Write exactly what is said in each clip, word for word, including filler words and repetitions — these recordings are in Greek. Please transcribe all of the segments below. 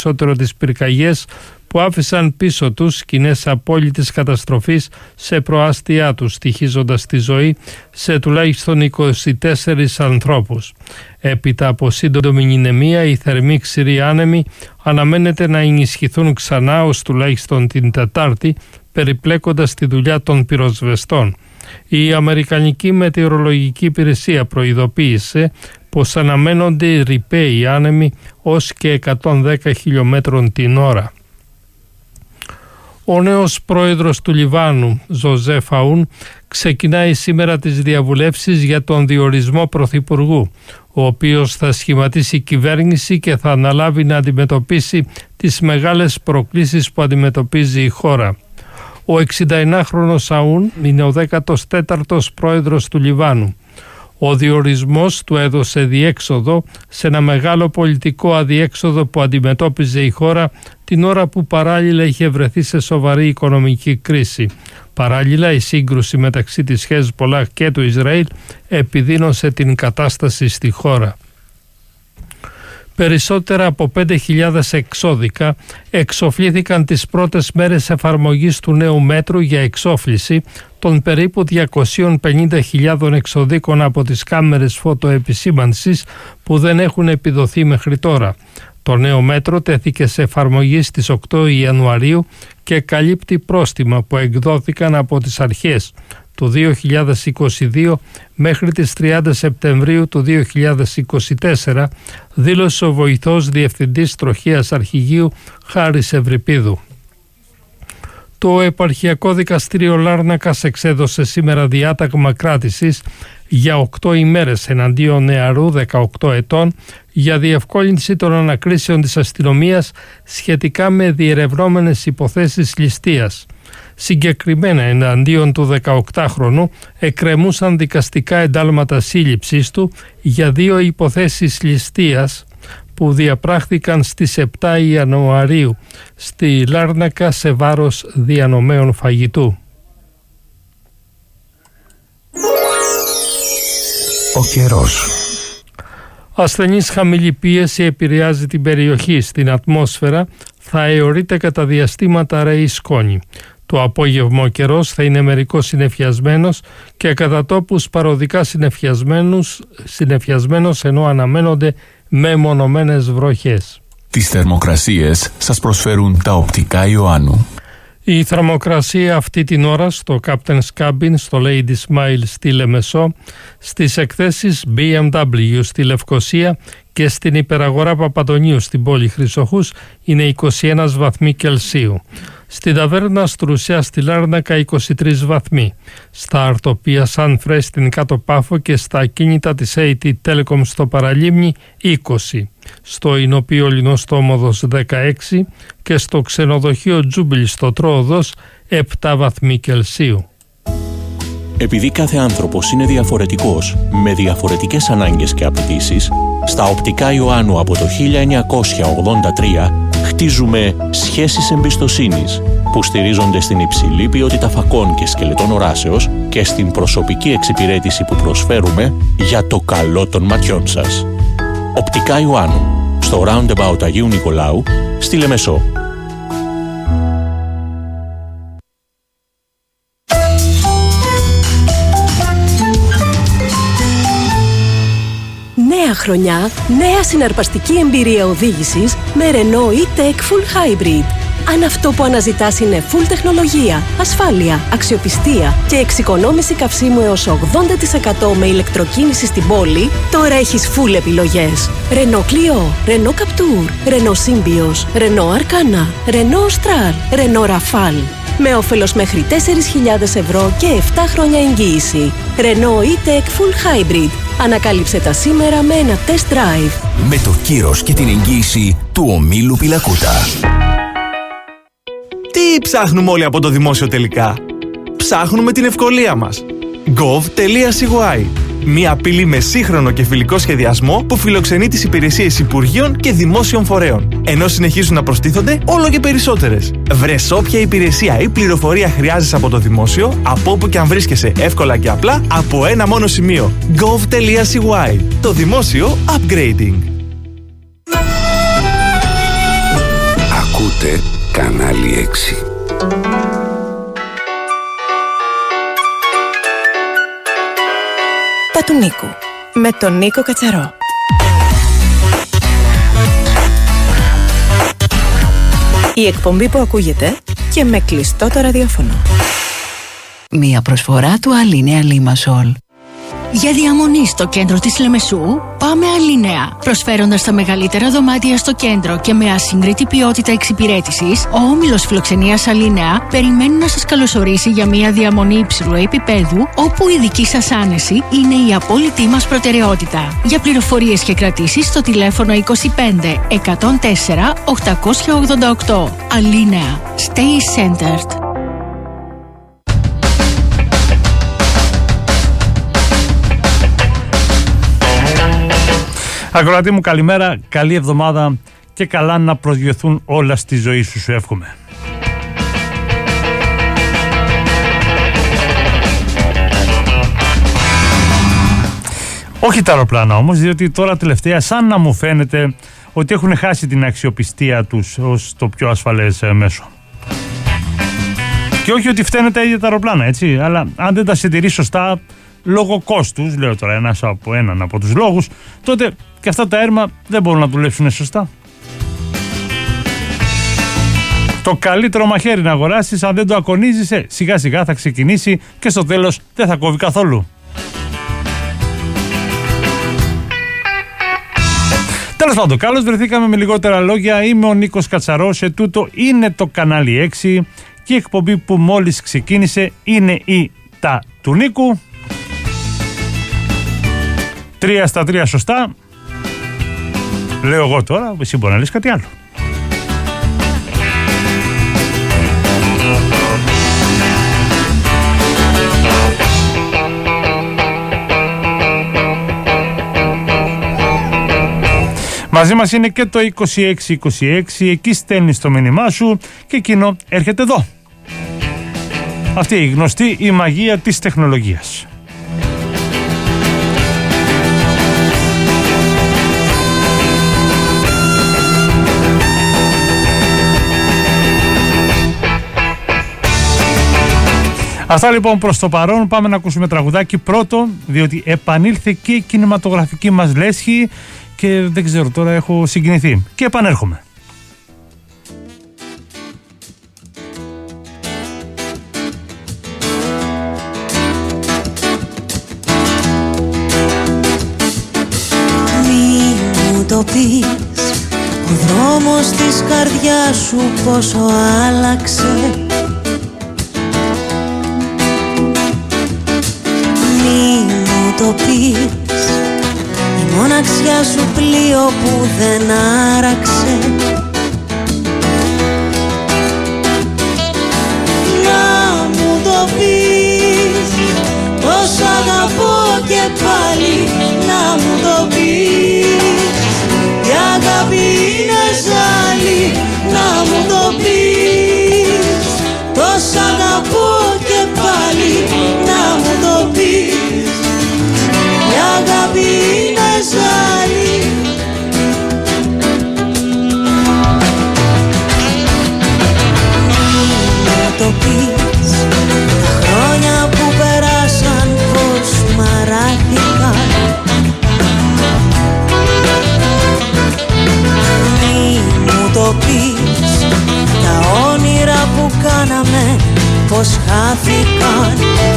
περισσότερο τις πυρκαγιές που άφησαν πίσω τους σκηνές απόλυτης καταστροφής σε προάστια τους, στοιχίζοντας τη ζωή σε τουλάχιστον είκοσι τέσσερις ανθρώπους. Έπειτα από σύντομη νηνεμία, οι θερμοί ξηροί άνεμοι αναμένεται να ενισχυθούν ξανά ως τουλάχιστον την Τετάρτη, περιπλέκοντας τη δουλειά των πυροσβεστών. Η Αμερικανική Μετεωρολογική Υπηρεσία προειδοποίησε πως αναμένονται ρηπαίοι άνεμοι ως και εκατόν δέκα χιλιόμετρων την ώρα. Ο νέος πρόεδρος του Λιβάνου, Ζωζεφ Αούν, ξεκινάει σήμερα τις διαβουλεύσεις για τον διορισμό πρωθυπουργού, ο οποίος θα σχηματίσει κυβέρνηση και θα αναλάβει να αντιμετωπίσει τις μεγάλες προκλήσεις που αντιμετωπίζει η χώρα. Ο εξηνταεννάχρονος Αούν είναι ο δέκατος τέταρτος πρόεδρος του Λιβάνου. Ο διορισμός του έδωσε διέξοδο σε ένα μεγάλο πολιτικό αδιέξοδο που αντιμετώπιζε η χώρα την ώρα που παράλληλα είχε βρεθεί σε σοβαρή οικονομική κρίση. Παράλληλα, η σύγκρουση μεταξύ της Χεζμπολάχ και του Ισραήλ επιδίνωσε την κατάσταση στη χώρα. Περισσότερα από πέντε χιλιάδες εξώδικα εξοφλήθηκαν τις πρώτες μέρες εφαρμογής του νέου μέτρου για εξόφληση των περίπου διακόσιες πενήντα χιλιάδες εξωδίκων από τις κάμερες φωτοεπισήμανσης που δεν έχουν επιδοθεί μέχρι τώρα. Το νέο μέτρο τέθηκε σε εφαρμογή στις οκτώ Ιανουαρίου και καλύπτει πρόστιμα που εκδόθηκαν από τις αρχές του δύο χιλιάδες είκοσι δύο μέχρι τις τριάντα Σεπτεμβρίου του δύο χιλιάδες είκοσι τέσσερα, δήλωσε ο βοηθός διευθυντής τροχέας αρχηγείου Χάρης Ευρυπίδου. Το Επαρχιακό Δικαστήριο Λάρνακας εξέδωσε σήμερα διάταγμα κράτησης για οκτώ ημέρες εναντίον νεαρού δεκαοκτώ ετών για διευκόλυνση των ανακρίσεων της αστυνομίας σχετικά με διερευνόμενες υποθέσεις ληστείας. Συγκεκριμένα εναντίον του δεκαοκτάχρονου εκκρεμούσαν δικαστικά εντάλματα σύλληψής του για δύο υποθέσεις ληστείας που διαπράχθηκαν στις επτά Ιανουαρίου στη Λάρνακα σε βάρος διανομέων φαγητού. Ο καιρός. Ασθενής χαμηλή πίεση επηρεάζει την περιοχή. Στην ατμόσφαιρα θα αιωρείται κατά διαστήματα ρέει σκόνη. Το απόγευμα ο καιρός θα είναι μερικώς συννεφιασμένος και κατά τόπους παροδικά συννεφιασμένος, συννεφιασμένος ενώ αναμένονται μεμονωμένες βροχές. Τις θερμοκρασίες σας προσφέρουν τα οπτικά Ιωάννου. Η θερμοκρασία αυτή την ώρα στο Captain's Cabin, στο Lady Smile στη Λεμεσό, στις εκθέσεις μπι εμ ντάμπλιου στη Λευκοσία και στην υπεραγορά Παπαντονίου στην πόλη Χρυσοχούς είναι είκοσι ένα βαθμοί Κελσίου. Στην ταβέρνα Στρουσιά στη Λάρνακα είκοσι τρεις βαθμοί. Στα αρτοπία Σαν Φρέ στην Κάτω Πάφο και στα ακίνητα της έι τι Telecom στο Παραλίμνη είκοσι. Στο Ινωπείο Λινοστόμοδος δεκαέξι και στο ξενοδοχείο Τζούμπιλ στο Τρόοδος επτά βαθμοί Κελσίου. Επειδή κάθε άνθρωπος είναι διαφορετικός, με διαφορετικές ανάγκες και απαιτήσεις, στα οπτικά Ιωάννου από το χίλια εννιακόσια ογδόντα τρία χτίζουμε σχέσεις εμπιστοσύνης που στηρίζονται στην υψηλή ποιότητα φακών και σκελετών οράσεως και στην προσωπική εξυπηρέτηση που προσφέρουμε για το καλό των ματιών σας. Οπτικά Ιωάννου, στο Roundabout Αγίου Νικολάου, στη Λεμεσό. Νέα χρονιά, νέα συναρπαστική εμπειρία οδήγησης με Renault E-Tech Full Hybrid. Αν αυτό που αναζητάς είναι full τεχνολογία, ασφάλεια, αξιοπιστία και εξοικονόμηση καυσίμου έως ογδόντα τοις εκατό με ηλεκτροκίνηση στην πόλη, τώρα έχεις full επιλογές. Renault Clio, Renault Captur, Renault Symbioz, Renault Arcana, Renault Austral, Renault Rafale. Με όφελος μέχρι τέσσερις χιλιάδες ευρώ και επτά χρόνια εγγύηση. Renault E-Tech Full Hybrid. Ανακάλυψε τα σήμερα με ένα test drive. Με το κύρος και την εγγύηση του ομίλου Πιλακούτα. Τι ψάχνουμε όλοι από το δημόσιο τελικά? Ψάχνουμε την ευκολία μας. gov.cy. Μία πύλη με σύγχρονο και φιλικό σχεδιασμό που φιλοξενεί τις υπηρεσίες υπουργείων και δημόσιων φορέων, ενώ συνεχίζουν να προστίθονται όλο και περισσότερες. Βρες όποια υπηρεσία ή πληροφορία χρειάζεσαι από το δημόσιο, από όπου και αν βρίσκεσαι εύκολα και απλά, από ένα μόνο σημείο. gov.cy. Το δημόσιο upgrading. Ακούτε Κανάλι έξι. Τα του Νίκου με τον Νίκο Κατσαρό. Η εκπομπή που ακούγεται και με κλειστό το ραδιόφωνο. Μία προσφορά του Αλίνεα Λίμασολ. Για διαμονή στο κέντρο της Λεμεσού, πάμε Αλίνεα. Προσφέροντας τα μεγαλύτερα δωμάτια στο κέντρο και με ασύγκριτη ποιότητα εξυπηρέτησης, ο όμιλος φιλοξενίας Αλίνεα περιμένει να σας καλωσορίσει για μια διαμονή υψηλού επίπεδου, όπου η δική σας άνεση είναι η απόλυτη μας προτεραιότητα. Για πληροφορίες και κρατήσεις στο τηλέφωνο είκοσι πέντε εκατόν τέσσερα οκτακόσια ογδόντα οκτώ. Αλίνεα. Stay centered. Ακροατή μου, καλημέρα, καλή εβδομάδα και καλά να προσγειωθούν όλα στη ζωή σου, σου εύχομαι. Όχι τα αεροπλάνα όμως, διότι τώρα τελευταία σαν να μου φαίνεται ότι έχουν χάσει την αξιοπιστία τους ως το πιο ασφαλές μέσο. Και όχι ότι φταίνε τα ίδια τα αεροπλάνα, έτσι, αλλά αν δεν τα συντηρεί σωστά, λόγω κόστους, λέω τώρα ένας από έναν από τους λόγους, τότε και αυτά τα έρμα δεν μπορούν να δουλέψουν σωστά. Το καλύτερο μαχαίρι να αγοράσεις, αν δεν το ακονίζεις, ε, σιγά σιγά θα ξεκινήσει και στο τέλος δεν θα κόβει καθόλου. Τέλος πάντων, καλώς βρεθήκαμε με λιγότερα λόγια. Είμαι ο Νίκος Κατσαρός, ετούτο είναι το Κανάλι έξι και η εκπομπή που μόλις ξεκίνησε είναι η Τα του Νίκου. Τρία στα τρία σωστά. Λέω εγώ τώρα, εσύ μπορεί να λες κάτι άλλο. Μαζί μας είναι και το είκοσι έξι είκοσι έξι, εκεί στέλνεις το μήνυμά σου και εκείνο έρχεται εδώ. Αυτή η γνωστή η μαγεία της τεχνολογίας. Αυτά λοιπόν προς το παρόν. Πάμε να ακούσουμε τραγουδάκι πρώτο, διότι επανήλθε και η κινηματογραφική μας λέσχη και δεν ξέρω, τώρα έχω συγκινηθεί και επανέρχομαι. Μη μου το πεις, ο δρόμος της καρδιάς σου πόσο άλλαξε. Το πεις, η μοναξιά σου πλοίο που δεν άραξε. Να μου το πεις, πως αγαπώ και πάλι. Να μου το πεις, η αγάπη είναι ζάλι. Να μου το πεις, πως αγαπώ και πάλι. Να μου το πεις, η αγάπη είναι ζάλι. Μην το πεις, τα χρόνια που περάσαν πως μαράθηκαν. Μην μου το πεις, τα όνειρα που κάναμε πως χάθηκαν.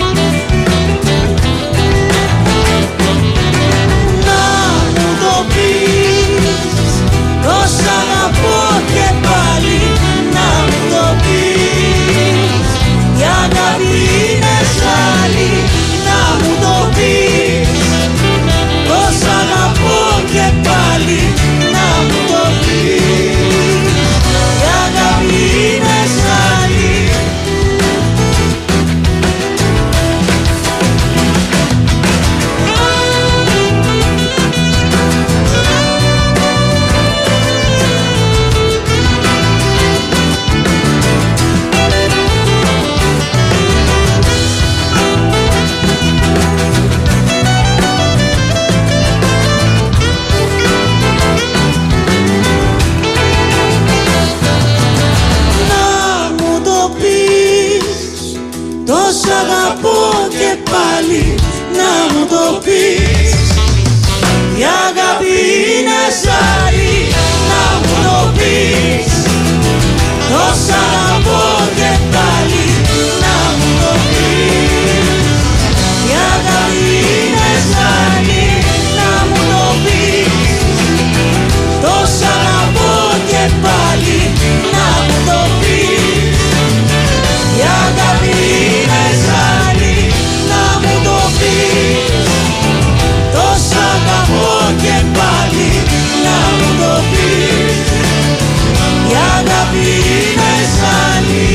Πως αγαπώ και πάλι. Να μου το πεις, η αγάπη είναι ζάλι. Να μου το πεις, πως αγαπώ και πάλι. Να μου το πεις, η αγάπη είναι ζάλι. πάλι να μου το πεις. Η αγάπη είναι ζάλι, να μου το πεις. Τόσα να πω και πάλι να μου το πεις. Η αγάπη είναι ζάλι, να μου το πεις. Τόσα να πω και πάλι να μου το πεις. Η αγάπη είναι ζάλι, να μου το πεις. Τόσα να πω και πάλι να μου το πεις. Η αγάπη είναι ζάλι.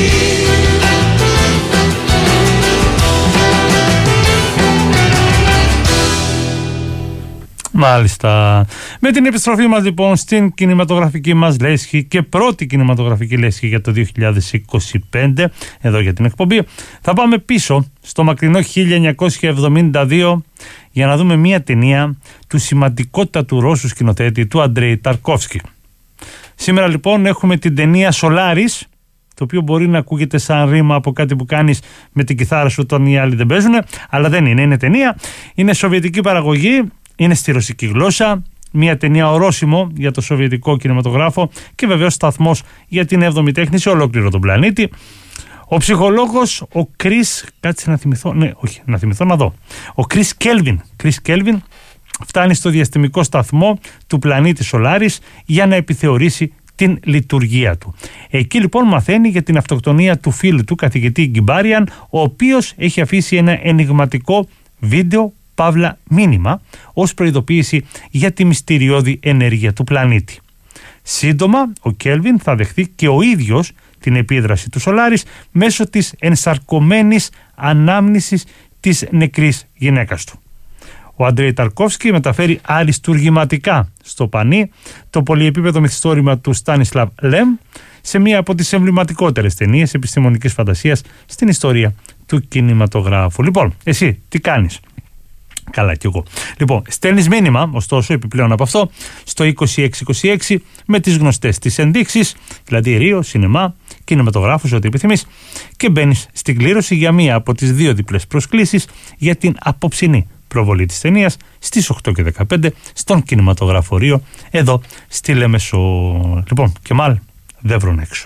Μάλιστα. Με την επιστροφή μας λοιπόν στην κινηματογραφική μας λέσχη και πρώτη κινηματογραφική λέσχη για το δύο χιλιάδες είκοσι πέντε, εδώ για την εκπομπή, θα πάμε πίσω στο μακρινό χίλια εννιακόσια εβδομήντα δύο για να δούμε μια ταινία του σημαντικότατου Ρώσου σκηνοθέτη, του Αντρέι Ταρκόφσκι. Σήμερα λοιπόν έχουμε την ταινία Solaris, το οποίο μπορεί να ακούγεται σαν ρήμα από κάτι που κάνεις με την κιθάρα σου όταν οι άλλοι δεν παίζουν, αλλά δεν είναι, είναι ταινία, είναι σοβιετική παραγωγή. Είναι στη ρωσική γλώσσα, μια ταινία ορόσημο για το σοβιετικό κινηματογράφο και βεβαίως σταθμός για την έβδομη τέχνη σε ολόκληρο τον πλανήτη. Ο ψυχολόγος, ο Κρίς, κάτσε να θυμηθώ, ναι, όχι, να θυμηθώ να δω. Ο Κρίς Κέλβιν, Κρίς Κέλβιν φτάνει στο διαστημικό σταθμό του πλανήτη Σολάρις για να επιθεωρήσει την λειτουργία του. Εκεί λοιπόν μαθαίνει για την αυτοκτονία του φίλου του καθηγητή Γκιμπάριαν, ο οποίος έχει αφήσει ένα ενιγματικό βίντεο παύλα μήνυμα ως προειδοποίηση για τη μυστηριώδη ενέργεια του πλανήτη. Σύντομα ο Κέλβιν θα δεχθεί και ο ίδιος την επίδραση του Σολάρις μέσω της ενσαρκωμένης ανάμνησης της νεκρής γυναίκας του. Ο Αντρέι Ταρκόφσκι μεταφέρει αριστουργηματικά στο πανί το πολυεπίπεδο μυθιστόρημα του Στάνισλαβ Λεμ σε μία από τις εμβληματικότερες ταινίες επιστημονικής φαντασίας στην ιστορία του κινηματογράφου. Λοιπόν, εσύ τι κάνεις? Καλά κι εγώ. Λοιπόν, στέλνεις μήνυμα, ωστόσο, επιπλέον από αυτό, στο είκοσι έξι είκοσι έξι με τις γνωστές τις ενδείξεις, δηλαδή ρίο, σινεμά, κινηματογράφους, ό,τι επιθυμείς, και μπαίνεις στην κλήρωση για μία από τις δύο διπλές προσκλήσεις για την απόψινή προβολή της ταινίας στις οκτώ και δεκαπέντε στον κινηματογραφορείο εδώ στη Λέμεσο. Λοιπόν, Κεμάλ, δεν βρουν έξω.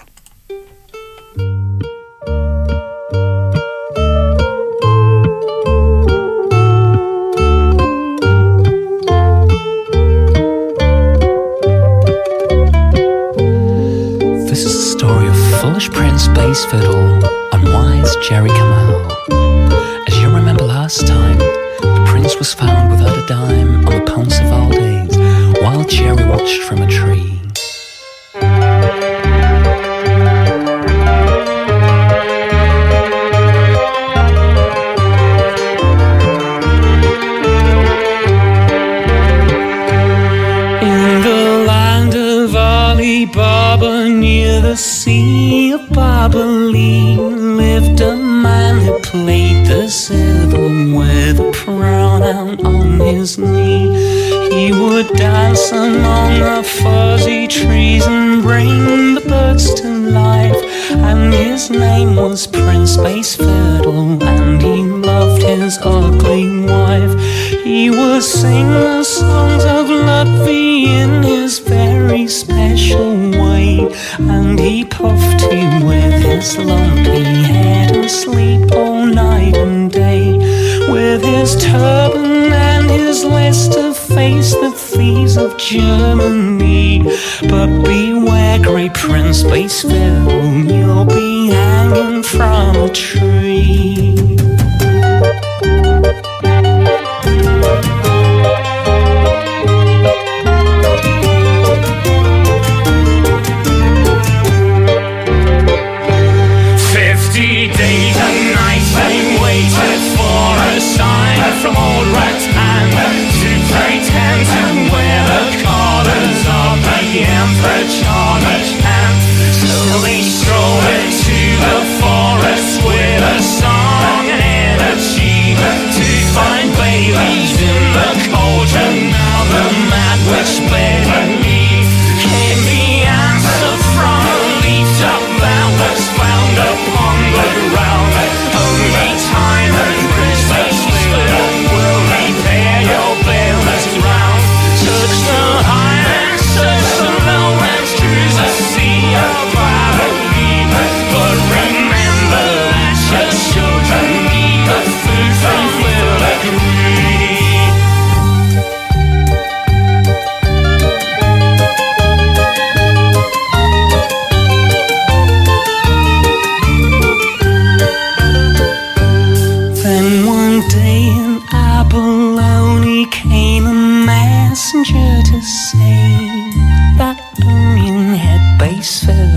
This is the story of foolish Prince Bass Fiddle and wise Jerry Kamal. As you remember last time, the prince was found without a dime on the Pansifal days, while Jerry watched from a tree. Baba, near the sea of Babylon, lived a man who played the zither with a pronoun on his knee. He would dance among the fuzzy trees and bring the birds to life, and his name was Prince Bass Fiddle, and he loved his ugly wife. He would sing the songs of Ludwig in his very special way, and he puffed him with his lumpy head and sleep all night and day. With his turban and his list to face the thieves of Germany. But beware, great Prince Bass Fiddle, you'll be hanging from a tree. Days and nights they waited for a sign from old Ratman to pretend to wear the collars of the Emperor Charles, and slowly strolled into the forest with a song and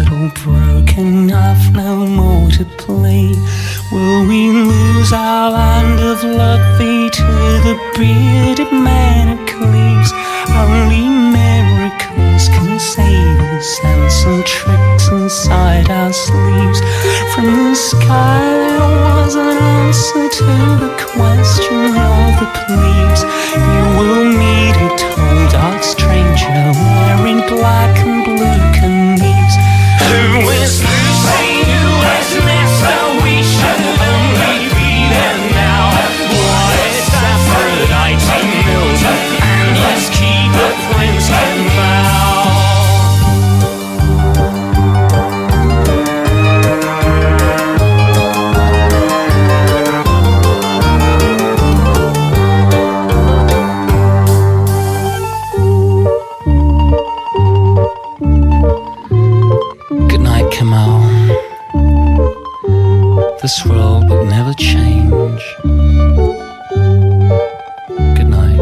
all broken, I've no more to play. Will we lose our land of lovey to the bearded man of cleaves? Only miracles can save us, and some tricks inside our sleeves. From the sky there was an answer to the question of the plebes. You will meet a tall dark stranger wearing black and blue caneves, who whispers, say you as master, we should only be there now. Why is Aphrodite Mills, and let's keep a prince and bow. Kemal, this world will never change. Good night.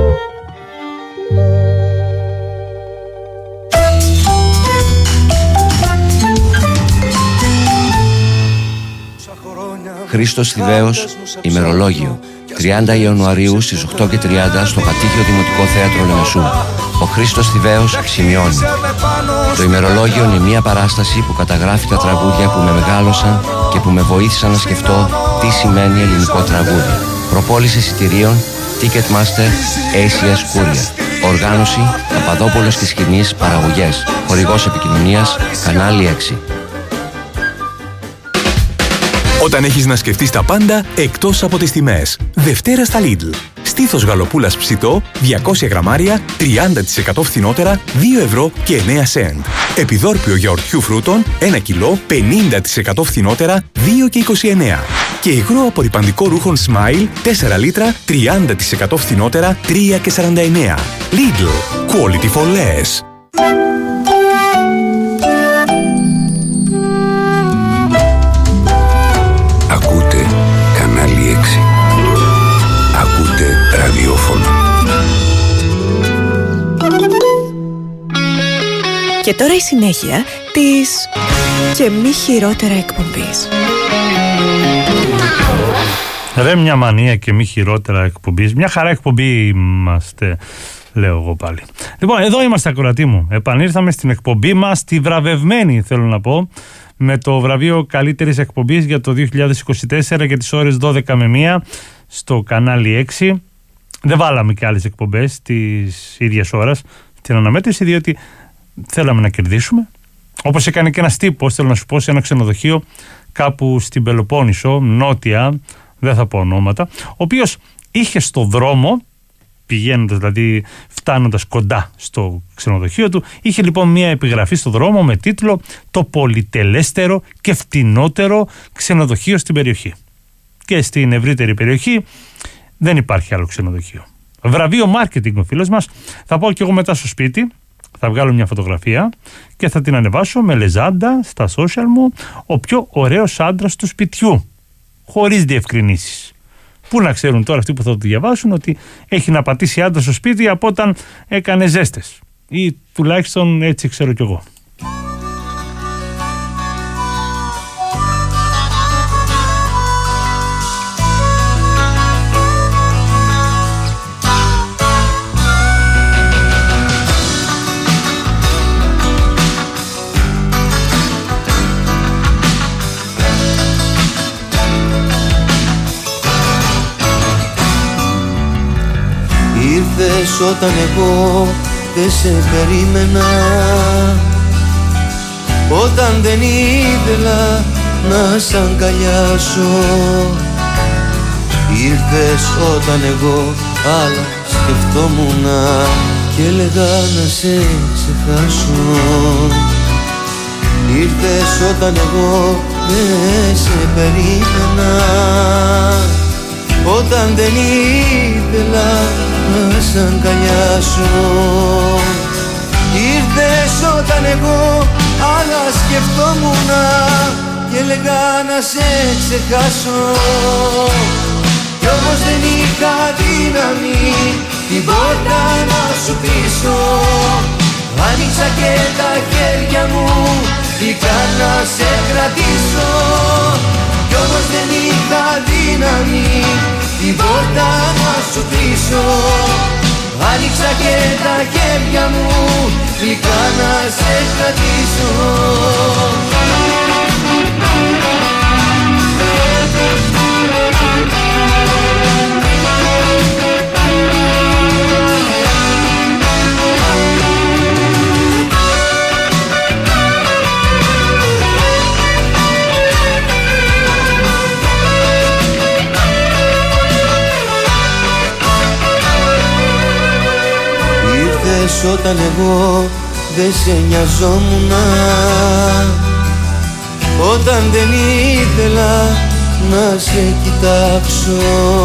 Χρήστος Θηβαίος, ημερολόγιο. τριάντα Ιανουαρίου στις οκτώ και τριάντα στο Πατήχιο Δημοτικό Θέατρο Λεμεσού. Ο Χρήστος Θηβαίος σημειώνει. Το ημερολόγιο είναι μια παράσταση που καταγράφει τα τραγούδια που με μεγάλωσαν και που με βοήθησαν να σκεφτώ τι σημαίνει ελληνικό τραγούδι. Προπόληση εισιτηρίων Ticketmaster έι σι ες Courier. Οργάνωση Παπαδόπουλος και Σκηνής Παραγωγές. Χορηγός επικοινωνίας Κανάλι έξι. Όταν έχεις να σκεφτείς τα πάντα εκτός από τις τιμές. Δευτέρα στα Lidl. Στήθος γαλοπούλας ψητό, διακόσια γραμμάρια, τριάντα τοις εκατό φθηνότερα, δύο ευρώ και εννέα σεντ. Επιδόρπιο γιαουρτιού φρούτων, ένα κιλό, πενήντα τοις εκατό φθηνότερα, δύο και είκοσι εννέα. Και υγρό απορρυπαντικό ρούχων Smile, τέσσερα λίτρα, τριάντα τοις εκατό φθηνότερα, τρία και σαράντα εννέα. Lidl. Quality for less. Ακούτε Κανάλι έξι. Ακούτε ραδιόφωνο. Και τώρα η συνέχεια της και μη χειρότερα εκπομπής. Ρε μια μανία και μη χειρότερα εκπομπής. Μια χαρά εκπομπή είμαστε, λέω εγώ πάλι. Λοιπόν, εδώ είμαστε ακροατοί μου. Επανήρθαμε στην εκπομπή μας, τη βραβευμένη θέλω να πω, με το βραβείο καλύτερης εκπομπής για το δύο χιλιάδες είκοσι τέσσερα για τις ώρες δώδεκα με μία στο Κανάλι έξι. Δεν βάλαμε και άλλες εκπομπές της ίδιας ώρας στην αναμέτρηση, διότι θέλαμε να κερδίσουμε. Όπως έκανε και ένας τύπος, θέλω να σου πω, σε ένα ξενοδοχείο κάπου στην Πελοπόννησο, νότια, δεν θα πω ονόματα, ο οποίος είχε στο δρόμο, πηγαίνοντας δηλαδή φτάνοντας κοντά στο ξενοδοχείο του, είχε λοιπόν μια επιγραφή στο δρόμο με τίτλο «Το πολυτελέστερο και φτηνότερο ξενοδοχείο στην περιοχή». Και στην ευρύτερη περιοχή δεν υπάρχει άλλο ξενοδοχείο. Βραβείο marketing ο φίλος μας. Θα πάω κι εγώ μετά στο σπίτι, θα βγάλω μια φωτογραφία και θα την ανεβάσω με λεζάντα στα social μου, ο πιο ωραίος άντρας του σπιτιού, χωρίς διευκρινήσεις. Πού να ξέρουν τώρα αυτοί που θα το διαβάσουν ότι έχει να πατήσει άντρα στο σπίτι από όταν έκανε ζέστες, ή τουλάχιστον έτσι ξέρω κι εγώ. Ήρθες όταν εγώ δεν σε περίμενα, όταν δεν ήθελα να σ' αγκαλιάσω. Ήρθες όταν εγώ άλλα σκεφτόμουνα και έλεγα να σε ξεχάσω. Ήρθες όταν εγώ δεν σε περίμενα, όταν δεν ήθελα να σ' αγκαλιάσω. Ήρθες όταν εγώ άλλα σκεφτόμουνα και έλεγα να σε ξεχάσω. Κι όμως δεν είχα δύναμη την πόρτα να σου πείσω. Άνοιξα και τα χέρια μου γλυκά να σε κρατήσω. Κι όμως δεν είχα δύναμη την πόρτα να σου κλείσω. Άνοιξα και τα χέρια μου γλυκά να σε κρατήσω. Όταν εγώ δεν σε νοιαζόμουνα, όταν δεν ήθελα να σε κοιτάξω,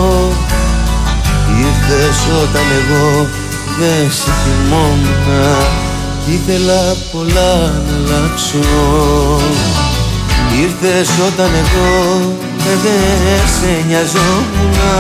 ήρθες όταν εγώ δεν σε θυμόμουνα κι ήθελα πολλά να αλλάξω. Ήρθες όταν εγώ δεν σε νοιαζόμουνα,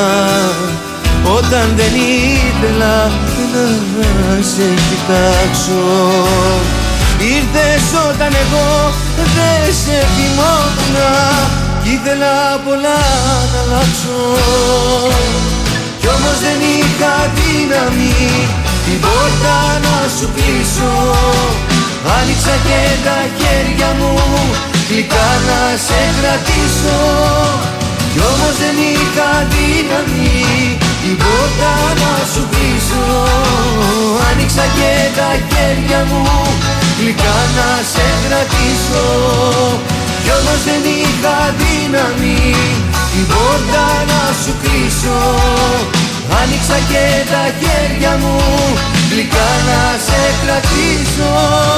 όταν δεν ήθελα να σε κοιτάξω. Ήρθες όταν εγώ δεν σε θυμόμουνα κι ήθελα πολλά να αλλάξω. Κι όμως δεν είχα δύναμη την πόρτα να σου κλείσω. Άνοιξα και τα χέρια μου γλυκά να σε κρατήσω. Κι όμως δεν είχα δύναμη την πόρτα να σου κλείσω. Άνοιξα και τα χέρια μου γλυκά να σε κρατήσω. Κι όμως δεν είχα δύναμη την πόρτα να σου κλείσω. Άνοιξα και τα χέρια μου γλυκά να σε κρατήσω.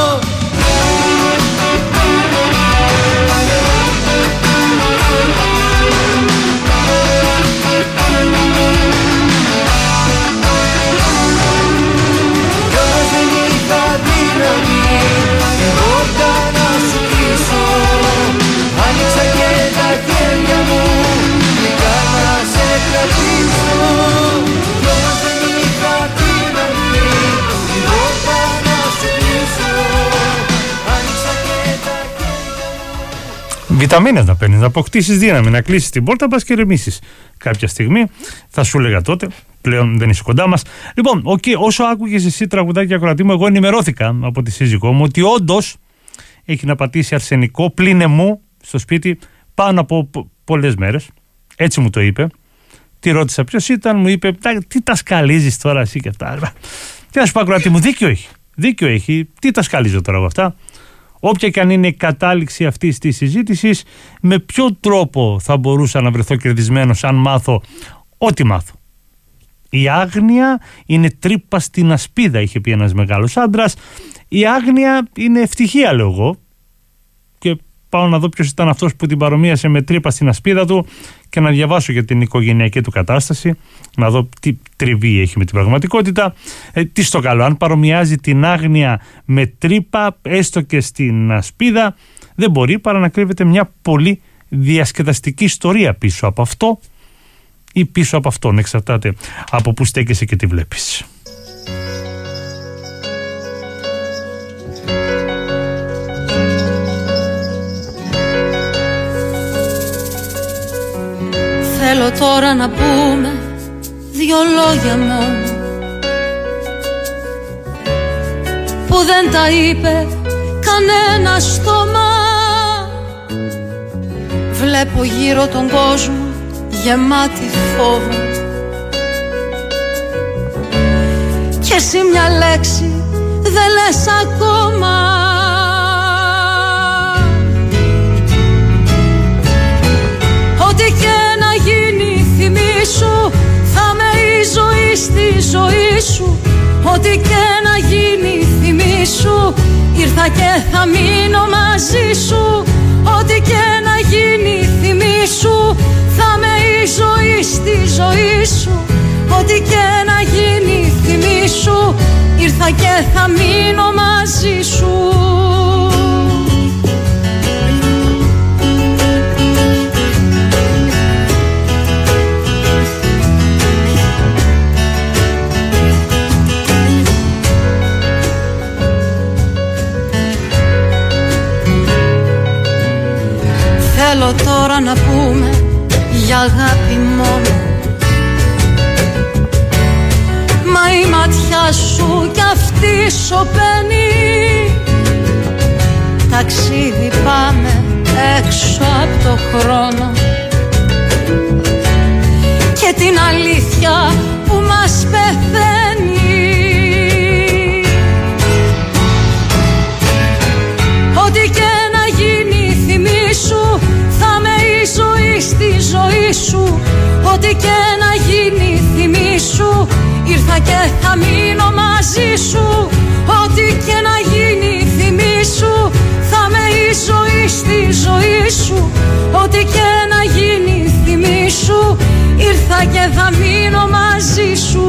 Άνοιξα και τα χέρια μου γλυκά να σε κρατήσω. Κι όμως δεν είχα δύναμη την πόρτα να σου κλείσω. Άνοιξα και τα χέρια μου. Βιταμίνες να παίρνεις, να αποκτήσεις δύναμη, να κλείσεις την πόρτα, πας και ρεμίσεις κάποια στιγμή. Θα σου έλεγα τότε, πλέον δεν είσαι κοντά μας. Λοιπόν, okay, όσο άκουγες εσύ τραγουδάκια ακροατή μου, εγώ ενημερώθηκα από τη σύζυγό μου ότι όντως έχει να πατήσει αρσενικό πλην εμού στο σπίτι πάνω από πο- πολλές μέρες. Έτσι μου το είπε. Τι ρώτησα ποιος ήταν, μου είπε τι τα σκαλίζεις τώρα εσύ και αυτά. Τι να σου πω ακροατή μου, δίκιο έχει. Δίκιο έχει. Τι τα σκαλίζω τώρα από αυτά. Όποια και αν είναι η κατάληξη αυτής της συζήτησης, με ποιο τρόπο θα μπορούσα να βρεθώ κερδισμένος αν μάθω ό,τι μάθω. Η άγνοια είναι τρύπα στην ασπίδα, είχε πει ένας μεγάλος άντρας. Η άγνοια είναι ευτυχία, λέω εγώ. Και πάω να δω ποιος ήταν αυτός που την παρομοίασε με τρύπα στην ασπίδα του και να διαβάσω για την οικογενειακή του κατάσταση, να δω τι τριβή έχει με την πραγματικότητα. Ε, τι στο καλό, αν παρομοιάζει την άγνοια με τρύπα, έστω και στην ασπίδα, δεν μπορεί παρά να κρύβεται μια πολύ διασκεδαστική ιστορία πίσω από αυτό ή πίσω από αυτόν, εξαρτάται από που στέκεσαι και τι βλέπεις. Θέλω τώρα να πούμε δυο λόγια μόνο που δεν τα είπε κανένα στόμα. Βλέπω γύρω τον κόσμο γεμάτη φόβο και εσύ μια λέξη δεν λες ακόμα. Ό,τι και να γίνει θυμήσου, θα με η ζωή στη ζωή σου. Ό,τι και να γίνει θυμήσου, ήρθα και θα μείνω μαζί σου. Ό,τι και να γίνει θυμήσου, θα με η ζωή στη ζωή σου. Ό,τι και να γίνει θυμήσου, ήρθα και θα μείνω μαζί σου. Θέλω τώρα να πούμε για αγάπη μόνο, μα η ματιά σου κι αυτή σωπαίνει. Ταξίδι πάμε έξω από το χρόνο και την αλήθεια που μας πεθαίνει. Ό,τι και να γίνει θυμήσου, θα με η ζωή στη ζωή σου. Ό,τι και να γίνει θυμήσου, ήρθα και θα μείνω μαζί σου. Ό,τι και να γίνει θυμήσου, θα με η ζωή στη ζωή σου. Ό,τι και να γίνει θυμήσου, ήρθα και θα μείνω μαζί σου.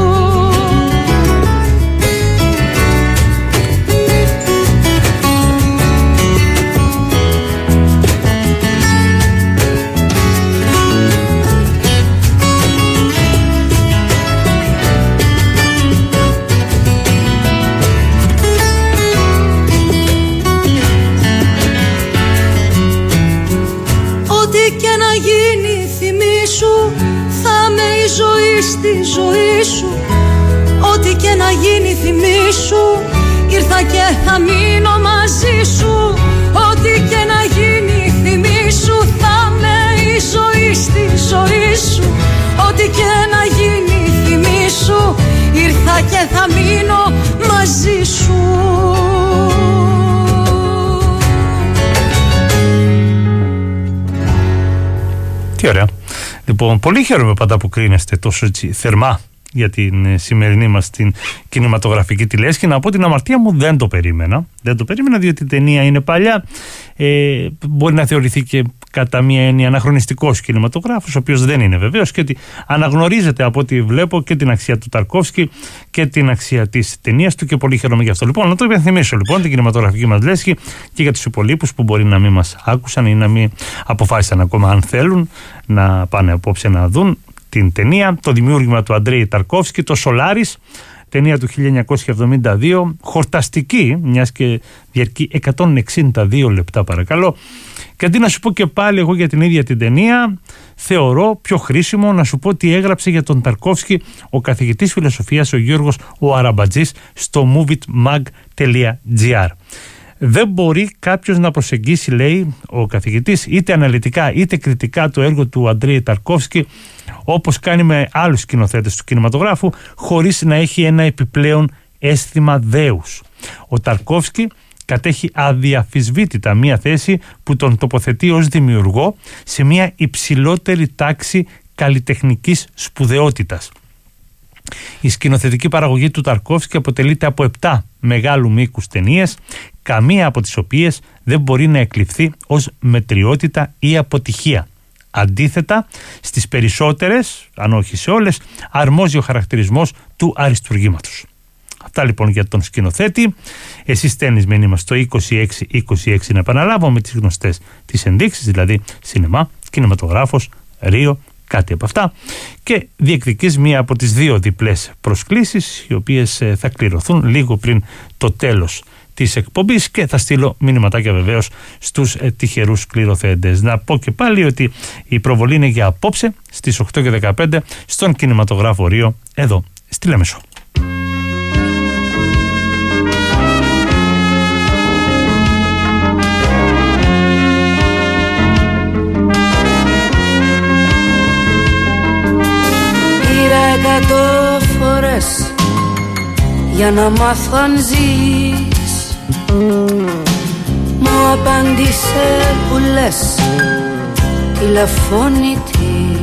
Στη ζωή σου, ό,τι και να γίνει θυμήσου, ήρθα και θα μείνω μαζί σου. Ό,τι και να γίνει θυμήσου, θα με η ζωή στη ζωή σου. Ό,τι και να γίνει θυμήσου, ήρθα και θα μείνω μαζί σου. Τι ωραία. Λοιπόν, πολύ χαίρομαι πάντα που κρίνεστε τόσο έτσι, θερμά για την ε, σημερινή μας την κινηματογραφική τη λέσχη. Να πω την αμαρτία μου, δεν το περίμενα. Δεν το περίμενα διότι η ταινία είναι παλιά. Ε, μπορεί να θεωρηθεί και κατά μία έννοια αναχρονιστικός κινηματογράφος, ο οποίος δεν είναι βεβαίως, και ότι αναγνωρίζεται από ό,τι βλέπω και την αξία του Ταρκόφσκι και την αξία της ταινίας του, και πολύ χαίρομαι γι' αυτό. Λοιπόν, να το υπενθυμίσω λοιπόν την κινηματογραφική μας λέσχη και για τους υπολείπους που μπορεί να μην μας άκουσαν ή να μην αποφάσισαν ακόμα αν θέλουν να πάνε απόψε να δουν την ταινία. Το δημιούργημα του Αντρέη Ταρκόφσκι, το Σολάρις, ταινία του χίλια εννιακόσια εβδομήντα δύο, χορταστική, μιας και διαρκεί εκατόν εξήντα δύο λεπτά παρακαλώ. Και αντί να σου πω και πάλι εγώ για την ίδια την ταινία, θεωρώ πιο χρήσιμο να σου πω τι έγραψε για τον Ταρκόφσκι ο καθηγητής φιλοσοφίας ο Γιώργος ο Αραμπατζής στο movietmag τελεία gr. Δεν μπορεί κάποιος να προσεγγίσει, λέει ο καθηγητής, είτε αναλυτικά είτε κριτικά το έργο του Αντρέη Ταρκόφσκι, όπως κάνει με άλλους σκηνοθέτες του κινηματογράφου, χωρίς να έχει ένα επιπλέον αίσθημα δέους. Ο Ταρκόφσκι κατέχει αδιαφυσβήτητα μία θέση που τον τοποθετεί ως δημιουργό σε μία υψηλότερη τάξη καλλιτεχνικής σπουδαιότητας. Η σκηνοθετική παραγωγή του Ταρκόφσκι αποτελείται από επτά μεγάλου μήκους ταινίες, καμία από τις οποίες δεν μπορεί να εκλειφθεί ως μετριότητα ή αποτυχία. Αντίθετα, στις περισσότερες, αν όχι σε όλες, αρμόζει ο χαρακτηρισμός του αριστουργήματος. Αυτά λοιπόν για τον σκηνοθέτη. Εσείς στέλνεις μήνυμα στο είκοσι έξι είκοσι έξι, να επαναλάβω, με τις γνωστές τις ενδείξεις, δηλαδή σινεμά, κινηματογράφος, Ρίο, κάτι από αυτά, και διεκδικείς μία από τις δύο διπλές προσκλήσεις, οι οποίες ε, θα κληρωθούν λίγο πριν το τέλος της εκπομπής, και θα στείλω μηνυματάκια βεβαίως στους ε, τυχερούς κληρωθέντες. Να πω και πάλι ότι η προβολή είναι για απόψε στις οκτώ και δεκαπέντε στον κινηματογράφο Ρίο, εδώ στη Λέμεσο. Εκατό φορές για να μάθω αν ζεις, μου απάντησε που λες τηλεφώνητης.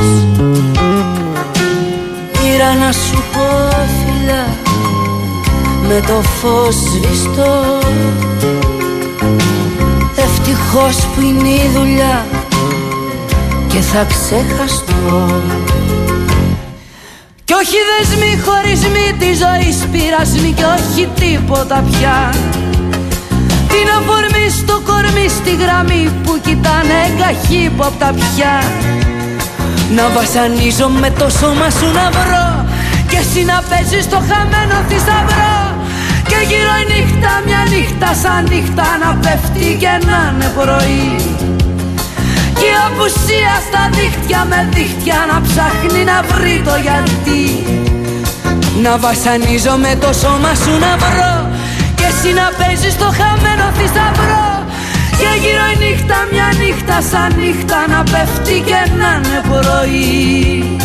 Πήρα να σου πω φιλιά με το φως σβηστό, ευτυχώς που είναι η δουλειά και θα ξεχαστώ. Κι όχι δεσμοί, χωρισμοί τη ζωή, πειρασμοί κι όχι τίποτα πια. Την αφορμή στο κορμί, στη γραμμή που κοιτάνε καχύποπτα πια. Να βασανίζω με το σώμα σου να βρω, και εσύ να παίζεις το χαμένο θησαυρό. Και γύρω η νύχτα, μια νύχτα σαν νύχτα, να πέφτει και να είναι πρωί. η απουσία στα δίχτυα με δίχτυα να ψάχνει να βρει το γιατί. Να βασανίζω με το σώμα σου να βρω και εσύ να παίζεις το χαμένο θησαυρό. Και γύρω η νύχτα μια νύχτα σαν νύχτα να πέφτει και να είναι πρωί.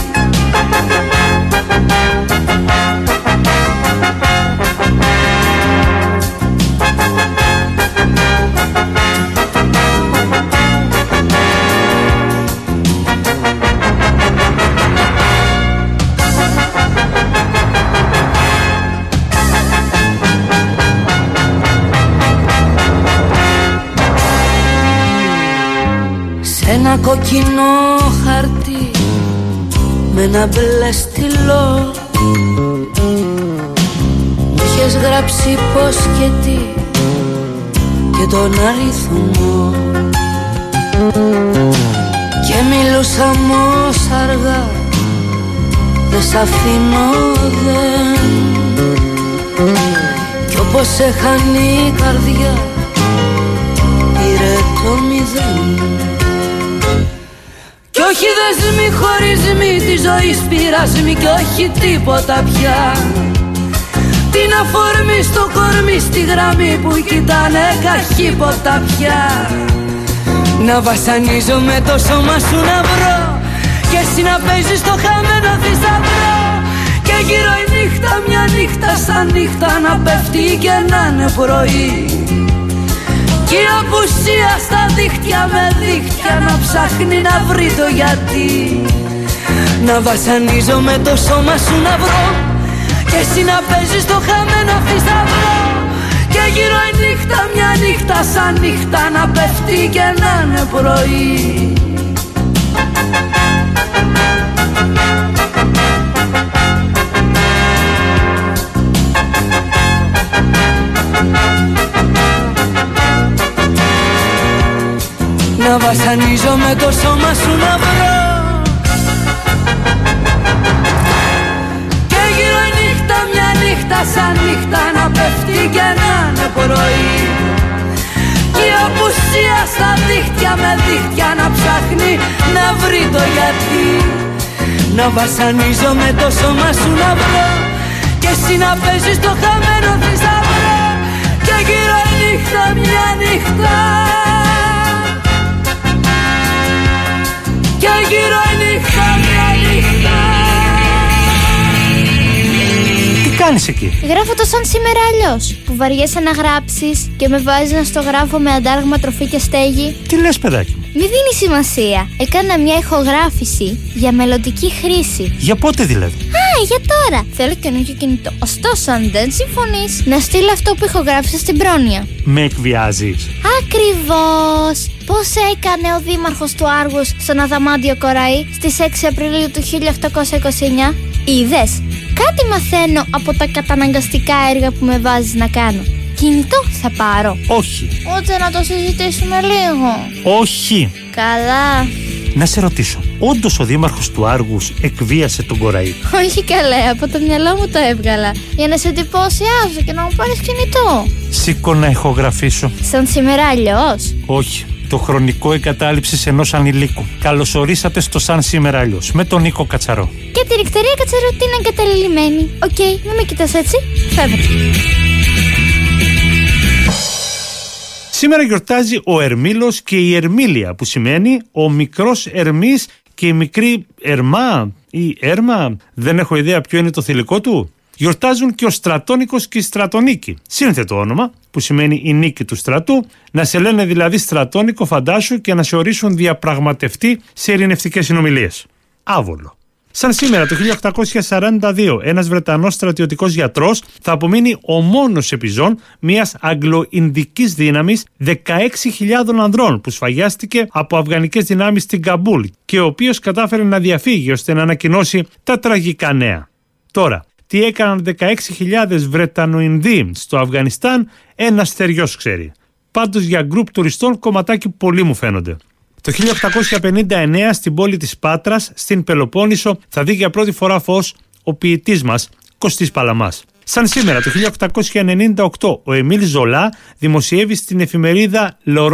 Ένα κοκκινό χαρτί με ένα μπλε στυλό μου είχες γράψει πως και τι και τον αριθμό και μιλούσαμε ως αργά, δεν σ' αφήνω δεν, κι όπως έχανε η καρδιά πήρε το μηδέν. Κι όχι δεσμοί, χωρισμοί της ζωής πειρασμοί κι όχι τίποτα πια. Την αφορμή στο κορμί στη γραμμή που κοιτάνε καχύποτα πια. Να βασανίζω με το σώμα σου να βρω και εσύ να παίζεις το χαμένο θησαυρό. Και γύρω η νύχτα μια νύχτα σαν νύχτα να πέφτει και να είναι πρωί. Κι η απουσία στα δίχτυα με δίχτυα να ψάχνει να βρει το γιατί. Να βασανίζω με το σώμα σου να βρω και εσύ να παίζεις το χαμένο θησαυρό. Και γύρω η νύχτα μια νύχτα σαν νύχτα να πέφτει και να είναι πρωί. Να βασανίζω με το σώμα σου να βρω και γύρω η νύχτα μια νύχτα σαν νύχτα να πέφτει και να είναι πρωί. Κι η απουσία στα δίχτυα με δίχτυα να ψάχνει να βρει το γιατί. Να βασανίζω με το σώμα σου να βρω και εσύ να παίζεις το χαμένο θησαυρό. Και γύρω η νύχτα μια νύχτα και γύρω η νύχτα μια νύχτα. Τι κάνεις εκεί? Γράφω το σαν σήμερα αλλιώς, που βαριέσαι να γράψεις και με βάζεις να στο γράφω με αντάλλαγμα τροφή και στέγη. Τι λες παιδάκι μου? Μη δίνει σημασία. Έκανα μια ηχογράφηση για μελλοντική χρήση. Για πότε δηλαδή? Α, για τώρα. Θέλω καινούργιο κινητό. Ωστόσο, αν δεν συμφωνείς, να στείλω αυτό που ηχογράφησα στην πρόνοια. Με εκβιάζεις? Ακριβώς. Πώς έκανε ο δήμαρχος του Άργους στον Αδαμάντιο Κοραή στις έξι Απριλίου του χίλια οκτακόσια είκοσι εννιά. Είδες? Κάτι μαθαίνω από τα καταναγκαστικά έργα που με βάζεις να κάνω. Κινητό θα πάρω. Όχι. Ούτε να το συζητήσουμε λίγο. Όχι. Καλά. Να σε ρωτήσω, όντως ο δήμαρχος του Άργους εκβίασε τον Κοραή? Όχι καλέ, από το μυαλό μου το έβγαλα. Για να σε εντυπωσιάζω και να μου πάρεις κινητό. Σήκω να ηχογραφήσω. Σαν σήμερα αλλιώς? Όχι. Το χρονικό εγκατάλειψης ενός ανηλίκου. Καλωσορίσατε στο Σαν σήμερα αλλιώς με τον Νίκο Κατσαρό. Και την εκτερία Κατσαρό την εγκαταλειμμένη. Οκ, okay, μην με κοιτάς έτσι. Φεύγω. Σήμερα γιορτάζει ο Ερμήλος και η Ερμήλια, που σημαίνει ο μικρός Ερμής και η μικρή Ερμά ή Έρμα, δεν έχω ιδέα ποιο είναι το θηλυκό του. Γιορτάζουν και ο Στρατόνικος και η Στρατονίκη. Σύνθετο όνομα, που σημαίνει η νίκη του στρατού, να σε λένε δηλαδή Στρατόνικο φαντάσου και να σε ορίσουν διαπραγματευτή σε ειρηνευτικές συνομιλίες. Άβολο. Σαν σήμερα το χίλια οκτακόσια σαράντα δύο, ένας Βρετανός στρατιωτικός γιατρός θα απομείνει ο μόνος επιζών μιας αγγλο-ινδικής δύναμης δεκαέξι χιλιάδων ανδρών που σφαγιάστηκε από αφγανικές δυνάμεις στην Καμπούλ και ο οποίος κατάφερε να διαφύγει ώστε να ανακοινώσει τα τραγικά νέα. Τώρα, τι έκαναν δεκαέξι χιλιάδες Βρετανοινδοί στο Αφγανιστάν, ένας θεριός ξέρει. Πάντως για γκρουπ τουριστών κομματάκι πολύ μου φαίνονται. Το χίλια οκτακόσια πενήντα εννέα στην πόλη της Πάτρας, στην Πελοπόννησο, θα δει για πρώτη φορά φως ο ποιητής μας, Κωστής Παλαμάς. Σαν σήμερα το χίλια οκτακόσια ενενήντα οκτώ, ο Εμίλ Ζολά δημοσιεύει στην εφημερίδα L'Aurore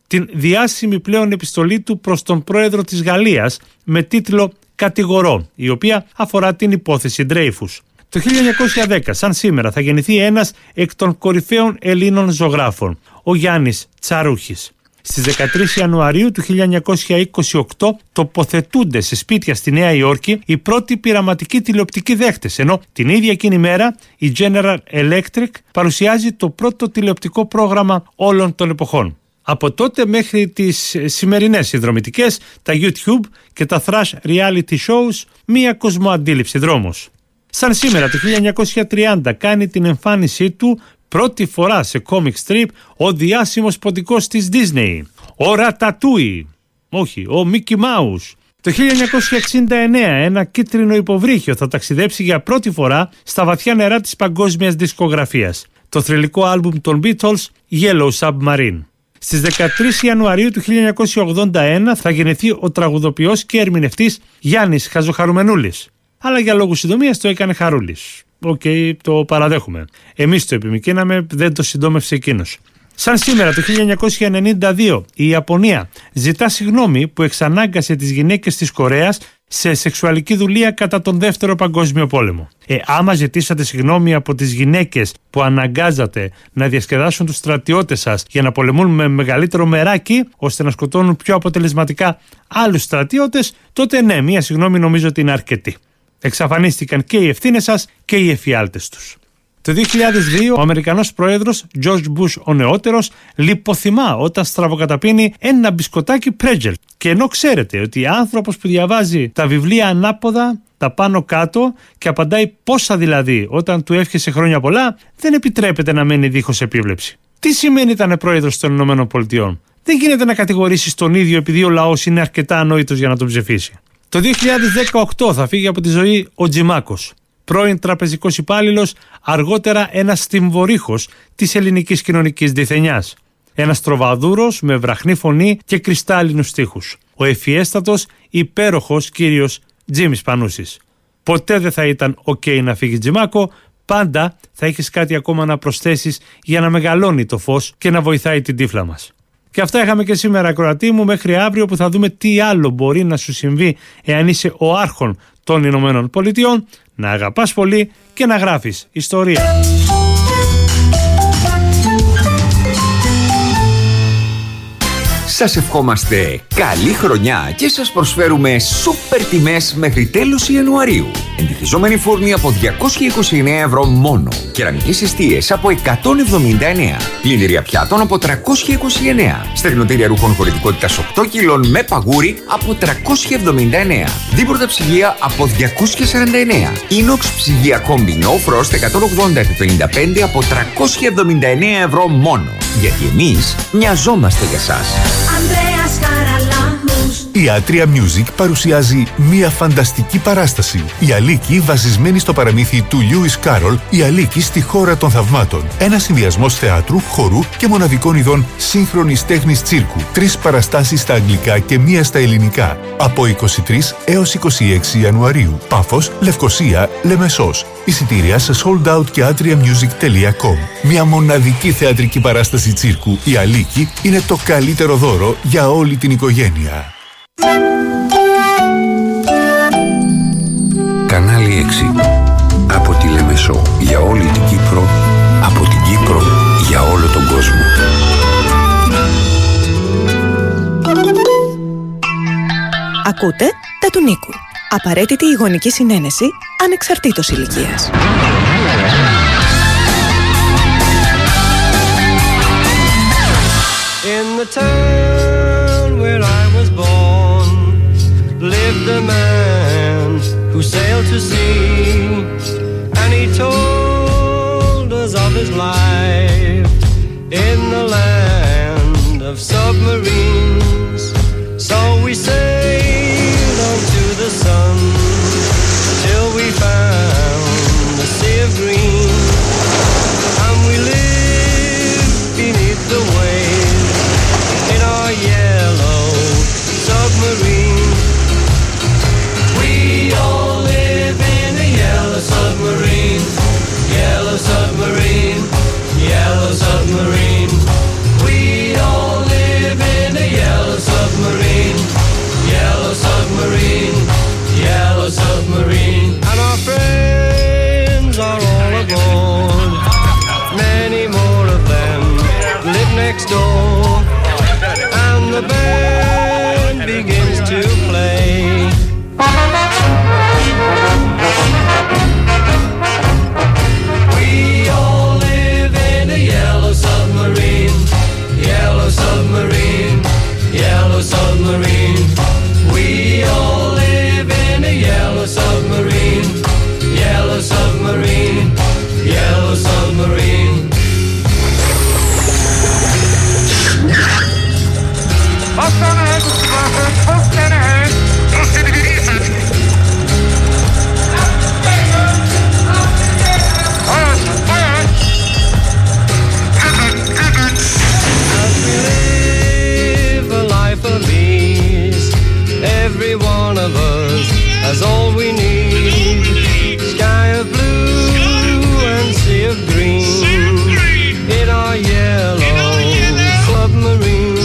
την διάσημη πλέον επιστολή του προς τον πρόεδρο της Γαλλίας με τίτλο «Κατηγορώ», η οποία αφορά την υπόθεση Ντρέιφους. Το χίλια εννιακόσια δέκα, σαν σήμερα, θα γεννηθεί ένας εκ των κορυφαίων Ελλήνων ζωγράφων, ο Γιάννης Τσαρούχης. Στις δεκατρείς Ιανουαρίου του χίλια εννιακόσια είκοσι οκτώ τοποθετούνται σε σπίτια στη Νέα Υόρκη οι πρώτοι πειραματικοί τηλεοπτικοί δέχτες, ενώ την ίδια εκείνη μέρα η General Electric παρουσιάζει το πρώτο τηλεοπτικό πρόγραμμα όλων των εποχών. Από τότε μέχρι τις σημερινές συνδρομητικές, τα YouTube και τα thrash reality shows, μία κοσμοαντίληψη δρόμος. Σαν σήμερα το χίλια εννιακόσια τριάντα κάνει την εμφάνισή του πρώτη φορά σε comic strip ο διάσημος ποντικός της Disney, ο Ρατατούι, όχι, ο Mickey Mouse. Το χίλια εννιακόσια εξήντα εννέα ένα κίτρινο υποβρύχιο θα ταξιδέψει για πρώτη φορά στα βαθιά νερά της παγκόσμιας δισκογραφίας, το θρυλικό άλμπουμ των Beatles Yellow Submarine. Στις δεκατρείς Ιανουαρίου του χίλια εννιακόσια ογδόντα ένα θα γεννηθεί ο τραγουδοποιός και ερμηνευτής Γιάννης Χαζοχαρουμενούλης. Αλλά για λόγους συντομίας το έκανε Χαρούλης. Οκ, okay, το παραδέχομαι. Εμείς το επιμικρίναμε, δεν το συντόμευσε εκείνος. Σαν σήμερα το χίλια εννιακόσια ενενήντα δύο η Ιαπωνία ζητά συγγνώμη που εξανάγκασε τις γυναίκες της Κορέας σε σεξουαλική δουλεία κατά τον Δεύτερο Παγκόσμιο Πόλεμο. Ε, άμα ζητήσατε συγγνώμη από τις γυναίκες που αναγκάζατε να διασκεδάσουν τους στρατιώτες σας για να πολεμούν με μεγαλύτερο μεράκι ώστε να σκοτώνουν πιο αποτελεσματικά άλλους στρατιώτες, τότε ναι, μία συγγνώμη νομίζω ότι είναι αρκετή. Εξαφανίστηκαν και οι ευθύνες σας και οι εφιάλτες τους. Το δύο χιλιάδες δύο ο Αμερικανός πρόεδρος George Bush ο νεότερος λιποθυμά όταν στραβοκαταπίνει ένα μπισκοτάκι πρέτζελ. Και ενώ ξέρετε ότι άνθρωπος που διαβάζει τα βιβλία ανάποδα, τα πάνω κάτω και απαντάει πόσα δηλαδή όταν του εύχεσαι χρόνια πολλά, δεν επιτρέπεται να μένει δίχως επίβλεψη. Τι σημαίνει ήταν πρόεδρος των Ηνωμένων Πολιτειών? Δεν γίνεται να κατηγορήσεις τον ίδιο επειδή ο λαός είναι αρκετά ανόητος για να τον ψηφίσει. Το δύο χιλιάδες δεκαοκτώ θα φύγει από τη ζωή ο Τζιμάκος, πρώην τραπεζικός υπάλληλος, αργότερα ένας τυμβορύχος της ελληνικής κοινωνικής διθενιάς. Ένας τροβαδούρος με βραχνή φωνή και κρυστάλλινους στίχους. Ο ευφιέστατος, υπέροχος κύριος Τζίμις Πανούσης. Ποτέ δεν θα ήταν ok να φύγει Τζιμάκο, πάντα θα έχεις κάτι ακόμα να προσθέσεις για να μεγαλώνει το φως και να βοηθάει την τύφλα μας. Και αυτά είχαμε και σήμερα, ακροατή μου, μέχρι αύριο που θα δούμε τι άλλο μπορεί να σου συμβεί εάν είσαι ο άρχον των Ηνωμένων Πολιτειών, να αγαπάς πολύ και να γράφεις ιστορία. Σας ευχόμαστε καλή χρονιά και σας προσφέρουμε σούπερ τιμές μέχρι τέλος Ιανουαρίου. Εντυχιζόμενοι φούρνοι από διακόσια είκοσι εννέα ευρώ μόνο. Κεραμικές εστίες από εκατόν εβδομήντα εννέα. Πλυντήρια πιάτων από τριακόσια είκοσι εννέα. Στεγνοτήρια ρούχων χωρητικότητας οκτώ κιλών με παγούρι από τριακόσια εβδομήντα εννέα. Δίποτα ψυγεία από διακόσια σαράντα εννέα. Inox ψυγεία Combi No Frost εκατόν ογδόντα επί πενήντα πέντε από τριακόσια εβδομήντα εννέα ευρώ μόνο. Γιατί εμείς νοιαζόμαστε για σας. Η Atria Music παρουσιάζει μία φανταστική παράσταση. Η Αλίκη βασισμένη στο παραμύθι του Lewis Carroll, η Αλίκη στη χώρα των θαυμάτων. Ένα συνδυασμός θεάτρου, χορού και μοναδικών ειδών σύγχρονης τέχνης τσίρκου. Τρεις παραστάσεις στα αγγλικά και μία στα ελληνικά. Από είκοσι τρεις έως είκοσι έξι Ιανουαρίου. Πάφος, Λευκοσία, Λεμεσός. Εισιτήρια σε soldout και atriamusic τελεία com. Μια μοναδική θεατρική παράσταση τσίρκου, η Αλίκη, είναι το καλύτερο δώρο για όλη την οικογένεια. Κανάλι έξι. Από τη Λεμεσό για όλη την Κύπρο, από την Κύπρο για όλο τον κόσμο. Ακούτε τα του Νίκου. Απαραίτητη ηγονική συνένεση ανεξαρτήτως ηλικίας. In the town where I was born lived a man who sailed to sea, and he told us of his life in the land of submarines. So we sailed on to the sun till we found the sea of green, and we lived beneath the waves in our yellow submarine. We all live in a yellow submarine, yellow submarine, yellow submarine. We all live in every one of us has all we need. Sky of blue and sea of green in our yellow submarine.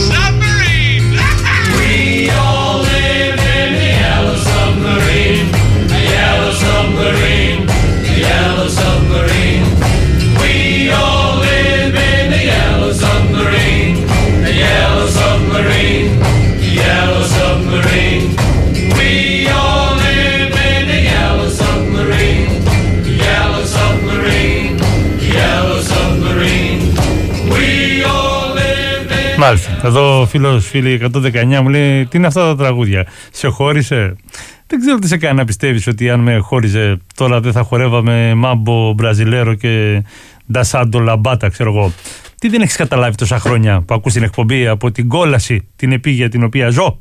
We all live in the yellow submarine, the yellow submarine, the yellow submarine. We all live in the yellow submarine, the yellow submarine, the yellow submarine. We all live in the yellow submarine, the yellow submarine, the yellow submarine. We all live in. Μάλιστα. Εδώ φίλος, φίλοι εκατόν δεκαεννιά μου λέει: τι είναι αυτά τα τραγούδια, σε χώρισε? Δεν ξέρω τι σε κάνει να πιστεύεις ότι αν με χώριζε τώρα δεν θα χορεύαμε μάμπο, μπραζιλέρο και ντασάντο λαμπάτα, ξέρω εγώ. Τι δεν έχεις καταλάβει τόσα χρόνια που ακούς την εκπομπή από την κόλαση, την επίγεια την οποία ζω?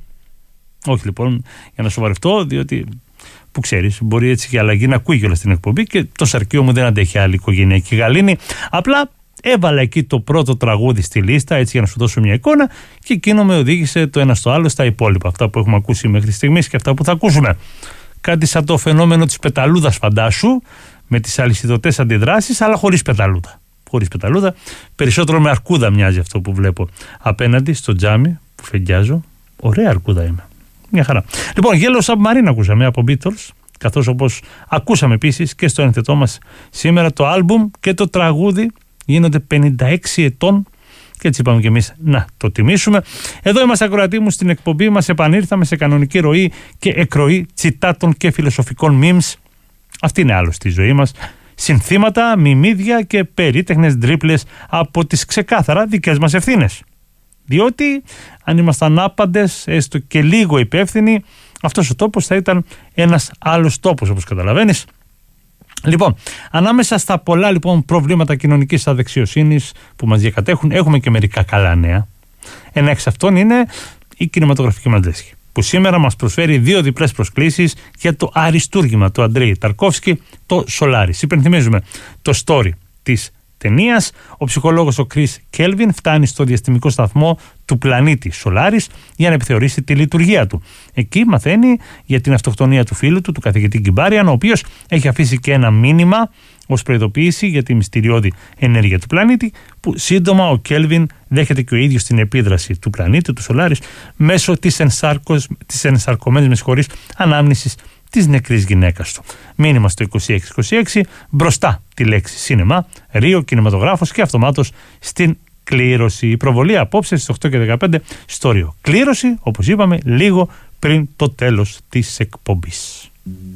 Όχι λοιπόν, για να σοβαρευτώ, διότι που ξέρεις, μπορεί έτσι και αλλαγή να ακούει κιόλας την εκπομπή και το σαρκείο μου δεν αντέχει άλλη οικογενειακή γαλήνη. Απλά έβαλα εκεί το πρώτο τραγούδι στη λίστα, έτσι για να σου δώσω μια εικόνα, και εκείνο με οδήγησε το ένα στο άλλο στα υπόλοιπα. Αυτά που έχουμε ακούσει μέχρι στιγμής και αυτά που θα ακούσουμε. Κάτι σαν το φαινόμενο της πεταλούδας, φαντάσου, με τις αλυσιδωτές αντιδράσεις, αλλά χωρίς πεταλούδα. Χωρίς πεταλούδα, περισσότερο με αρκούδα μοιάζει αυτό που βλέπω απέναντι στο τζάμι που φεγγιάζω. Ωραία αρκούδα είμαι. Μια χαρά. Λοιπόν, Yellow Submarine ακούσαμε από Beatles, καθώς όπως ακούσαμε επίσης και στο ένθετό μας σήμερα, το άλμπουμ και το τραγούδι γίνονται πενήντα έξι ετών και έτσι είπαμε και εμείς να το τιμήσουμε. Εδώ είμαστε, ακροατοί μου, στην εκπομπή μας επανήρθαμε σε κανονική ροή και εκροή τσιτάτων και φιλοσοφικών memes. Αυτή είναι άλλωστε η ζωή μας. Συνθήματα, μιμίδια και περίτεχνες ντρίπλες από τις ξεκάθαρα δικές μας ευθύνες. Διότι αν ήμασταν άπαντες, έστω και λίγο υπεύθυνοι, αυτός ο τόπος θα ήταν ένας άλλος τόπος, όπως καταλαβαίνεις. Λοιπόν, ανάμεσα στα πολλά λοιπόν προβλήματα κοινωνικής αδεξιοσύνης που μας διακατέχουν, έχουμε και μερικά καλά νέα. Ένα εξ αυτών είναι η κινηματογραφική μας λέσχη, που σήμερα μας προσφέρει δύο διπλές προσκλήσεις για το αριστούργημα του Αντρέη Ταρκόφσκι, το Solaris. Υπενθυμίζουμε το story της ταινίας. Ο ψυχολόγος ο Chris Kelvin φτάνει στο διαστημικό σταθμό του πλανήτη Solaris για να επιθεωρήσει τη λειτουργία του. Εκεί μαθαίνει για την αυτοκτονία του φίλου του, του καθηγητή Γκιμπάριαν, ο οποίος έχει αφήσει και ένα μήνυμα ως προειδοποίηση για τη μυστηριώδη ενέργεια του πλανήτη, που σύντομα ο Kelvin δέχεται και ο ίδιος την επίδραση του πλανήτη, του Solaris, μέσω της, ενσάρκος, της ενσαρκωμένης με συγχωρείς, ανάμνησης της νεκρής γυναίκας του. Μήνυμα στο είκοσι έξι είκοσι έξι, μπροστά τη λέξη σίνεμα, Ρίο, κινηματογράφος και αυτομάτως στην κλήρωση. Η προβολή απόψε στις οκτώ και δεκαπέντε στο Ρίο. Κλήρωση, όπως είπαμε, λίγο πριν το τέλος της εκπομπής.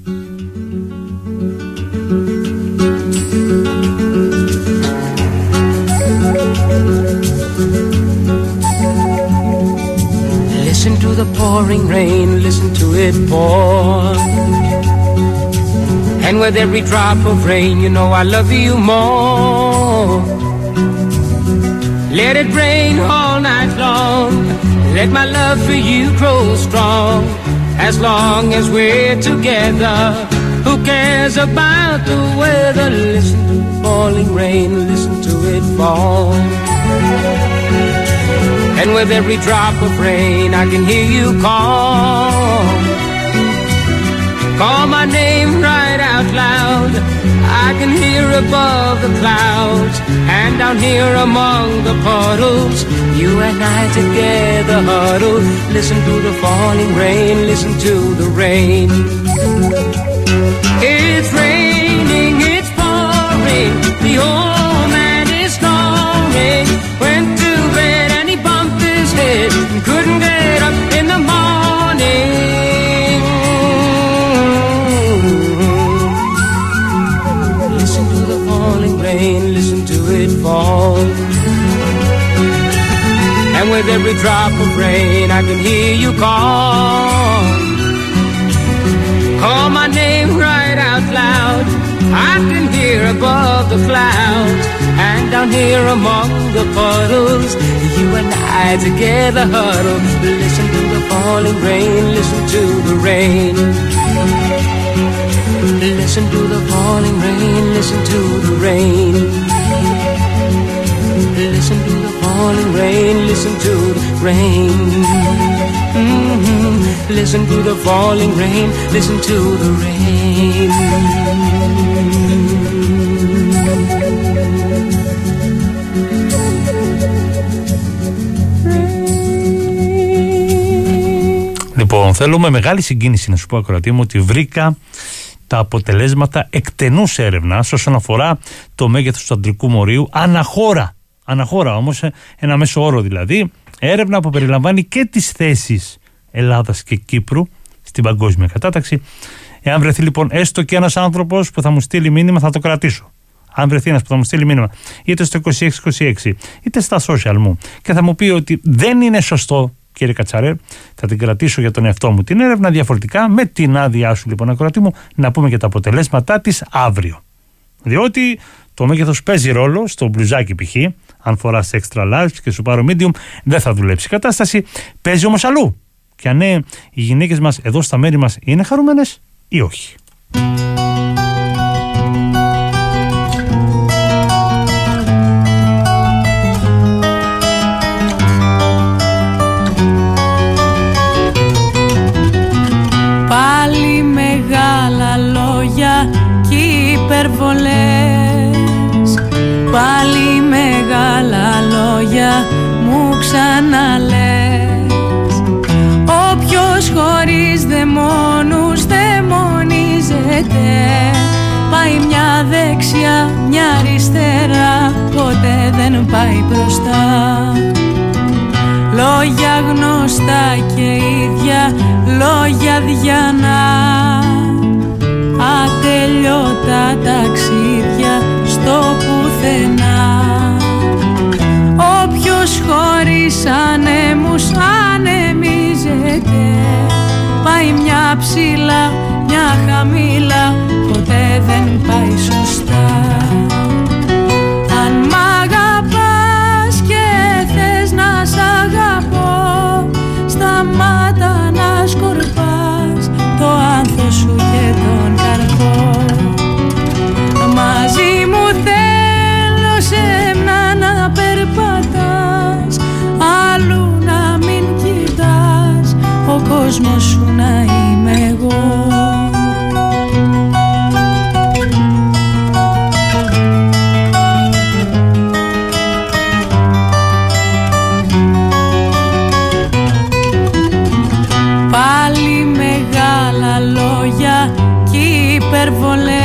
Listen to the pouring rain, listen to it pour. And with every drop of rain, you know I love you more. Let it rain all night long, let my love for you grow strong. As long as we're together, who cares about the weather? Listen to the falling rain, listen to it fall. And with every drop of rain, I can hear you call. Call my name right out loud. I can hear above the clouds, and down here among the puddles, you and I together huddle. Listen to the falling rain, listen to the rain. It's raining, it's pouring, the old man is snoring. Went to bed and he bumped his head and couldn't get up in the morning. Listen to the falling rain, listen to it fall. And with every drop of rain I can hear you call. Call my name right out loud. I can hear above the clouds, and down here among the puddles, you and I together huddle. Listen to the falling rain, listen to the rain. Listen to the falling rain, listen to the rain. Listen to the falling rain, listen to the rain. Mm-hmm. Listen Listen to the falling rain, listen to the rain. Λοιπόν, θέλω με μεγάλη συγκίνηση να σου πω, ακροατή μου, ότι βρήκα τα αποτελέσματα εκτενούς έρευνας όσον αφορά το μέγεθος του αντρικού μορίου αναχώρα. Αναχώρα όμως, ένα μέσο όρο δηλαδή. Έρευνα που περιλαμβάνει και τις θέσεις Ελλάδας και Κύπρου στην παγκόσμια κατάταξη. Εάν βρεθεί λοιπόν έστω και ένας άνθρωπος που θα μου στείλει μήνυμα, θα το κρατήσω. Αν βρεθεί ένας που θα μου στείλει μήνυμα είτε στο είκοσι έξι είκοσι έξι είτε στα social μου και θα μου πει ότι δεν είναι σωστό, κύριε Κατσαρέ, θα την κρατήσω για τον εαυτό μου την έρευνα. Διαφορετικά, με την άδειά σου λοιπόν, ακροατή μου, να πούμε και τα αποτελέσματά της αύριο. Διότι το μέγεθος παίζει ρόλο στο μπλουζάκι π.χ. Αν φοράς extra large και σου πάρω medium, δεν θα δουλέψει η κατάσταση. Παίζει όμως αλλού. Και αν ναι, οι γυναίκες μας εδώ στα μέρη μας είναι χαρούμενες ή όχι. Πάλι μεγάλα λόγια κι υπερβολές, πάλι μεγάλα λόγια μου ξαναλες. Όποιος χωρίς δαιμόνους δαιμονίζεται, πάει μια δεξιά, μια αριστερά, ποτέ δεν πάει μπροστά. Λόγια γνωστά και ίδια, λόγια διανά, ατελειώτα ταξίδια στο πουθενά. Όποιος χωρίς ανέμους ανεμίζεται, πάει μια ψηλά, μια χαμηλά, ποτέ δεν πάει σωστά. Αν μ' αγαπάς και θες να σ' αγαπώ, σταμάτα να σκορπάς το άνθος σου και τον καρπό. Μαζί μου θέλω σεμνά να περπατάς, αλλού να μην κοιτάς, ο κόσμος σου να είμαι εγώ. Πάλι μεγάλα λόγια κι υπερβολές,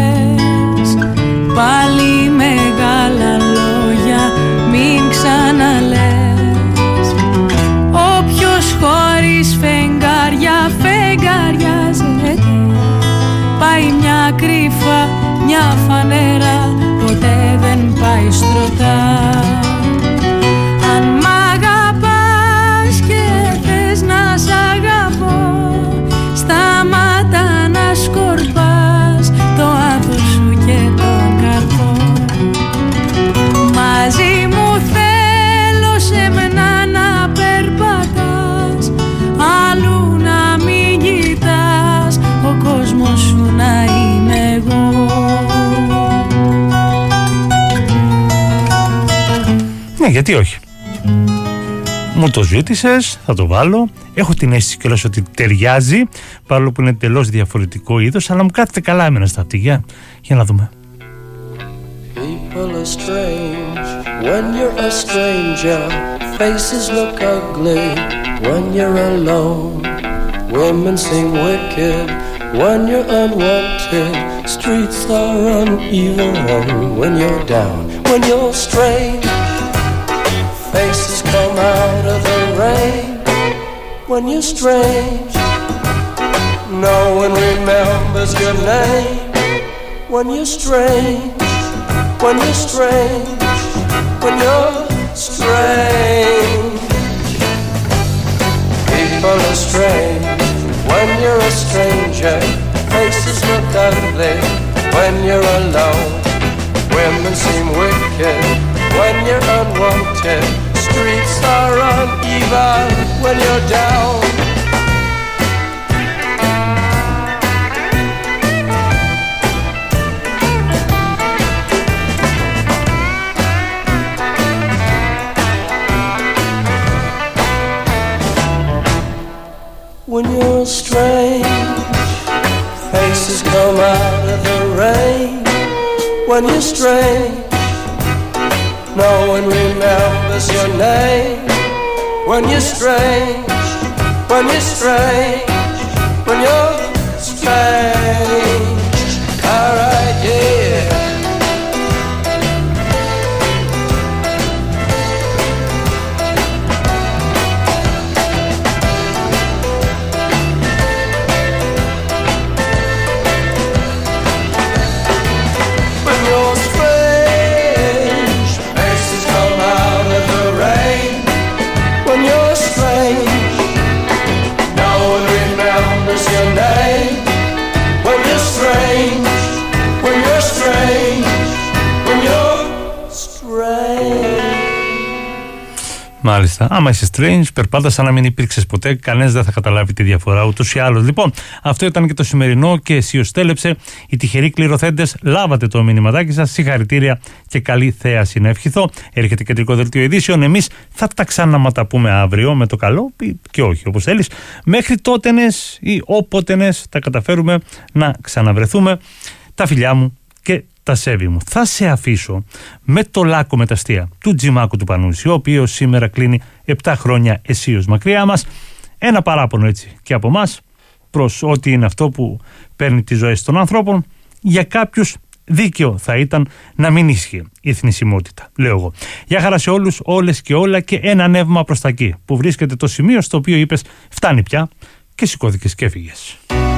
πάλι μεγάλα λόγια μην ξαναλες. Όποιος χωρίς φεγγάρια φεγγαριάζεται, πάει μια κρύφα, μια φανέρα, ποτέ δεν πάει στρωτά. Αν μ' αγαπάς και θες να σ' αγαπώ, σταμάτα να σκορπάς το άνθος σου και τον καρπό. Μαζί μου θέλω σεμνά να περπατάς, αλλού να μην κοιτάς, ο κόσμος σου να είμαι εγώ. Ναι, γιατί όχι. Μου το ζήτησες, θα το βάλω. Έχω την αίσθηση κιόλας ότι ταιριάζει, παρόλο που είναι τελώς διαφορετικό είδος, αλλά μου κάθεται καλά εμένα στα αυτιά. Για να δούμε. People are strange when you're a stranger. Faces look ugly when you're alone. Women seem wicked when you're unwanted. Streets are uneven when you're down. When you're strange, faces come out of the rain. When you're strange, no one remembers your name. When you're strange, when you're strange, when you're strange. People are strange when you're a stranger. Faces look ugly when you're alone. Women seem wicked when you're unwanted. Streets are uneven when you're down. When you're strange faces come out of the rain. When you're strange, no one remembers your name. When you're strange, when you're strange, when you're strange. Alright, yeah. Μάλιστα. Άμα είσαι strange, περπάτα σαν να μην υπήρξες ποτέ, κανένας δεν θα καταλάβει τη διαφορά ούτως ή άλλως. Λοιπόν, αυτό ήταν και το σημερινό και αισιοστέλεψε. Οι τυχεροί κληροθέντες, λάβατε το μηνυματάκι σας. Συγχαρητήρια και καλή θέαση να ευχηθώ. Έρχεται κεντρικό δελτίο ειδήσεων. Εμείς θα τα ξαναματαπούμε αύριο με το καλό και όχι όπως θέλεις. Μέχρι τότενες ή όποτενες τα καταφέρουμε να ξαναβρεθούμε. Τα φιλιά μου και τα σέβη μου. Θα σε αφήσω με το Λάκκο με τα αστεία του Τζιμάκου του Πανούση, ο οποίος σήμερα κλείνει επτά χρόνια αισίως μακριά μας. Ένα παράπονο έτσι και από μας προς ό,τι είναι αυτό που παίρνει τις ζωές των ανθρώπων. Για κάποιους δίκαιο θα ήταν να μην ίσχυε η εθνισιμότητα, λέω εγώ. Γεια χαρά σε όλους, όλες και όλα και ένα ανέβημα προς τα εκεί που βρίσκεται το σημείο στο οποίο είπες φτάνει πια και σηκώθηκες και έφυγες.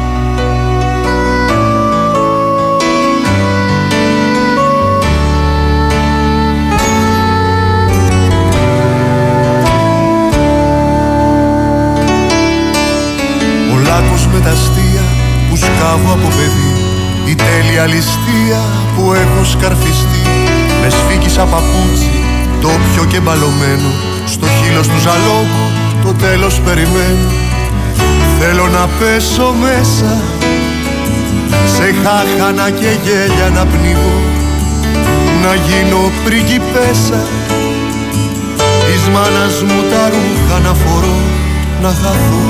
Λάκκος με τα αστεία που σκάβω από παιδί, η τέλεια ληστεία που έχω σκαρφιστεί. Με σφίγγισα παπούτσι, ντόπιο και μπαλωμένο, στο χείλος του ζαλόγκου το τέλος περιμένω. Θέλω να πέσω μέσα, σε χάχανα και γέλια να πνιγώ, να γίνω πριγκιπέσα, της μάνας μου τα ρούχα να φορώ, να χαθώ.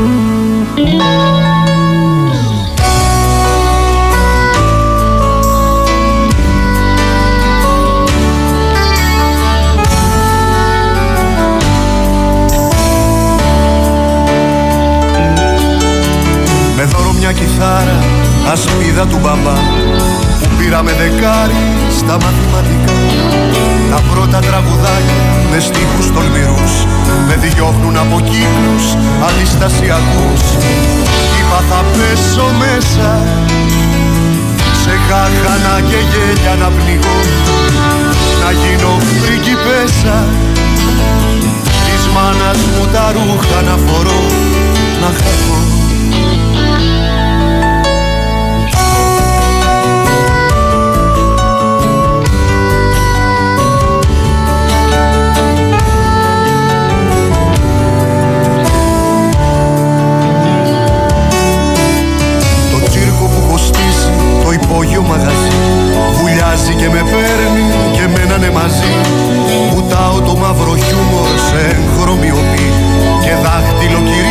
Με δώρο μια κιθάρα, ασπίδα του μπαμπά, που πήραμε δεκάρι στα μαθηματικά. Τα πρώτα τραγουδάκια με στίχους τολμηρούς με διώχνουν από κύκλους αντιστασιακούς. Είπα θα πέσω μέσα, σε χάχανα και γέλια να πνιγώ, να γίνω πριγκιπέσα, της μάνας μου τα ρούχα να φορώ, να χαθώ. Υπόγειο μαγαζί βουλιάζει και με παίρνει και μένανε μαζί. Βουτάω το μαύρο χιούμορ σε εγχρωμιοπή και δάχτυλο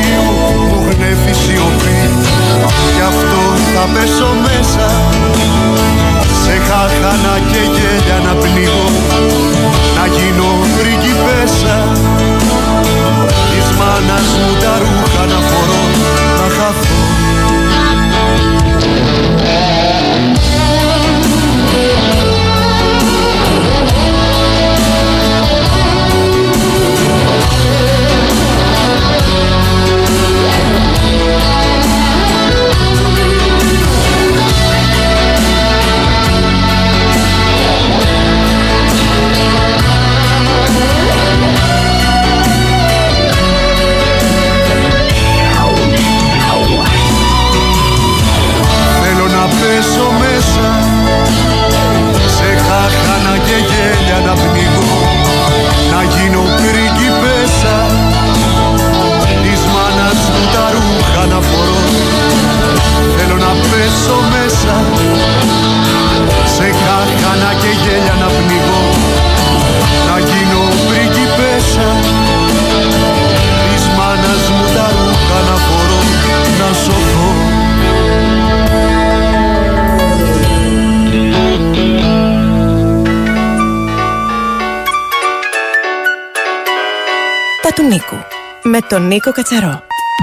με τον Νίκο Κατσαρό.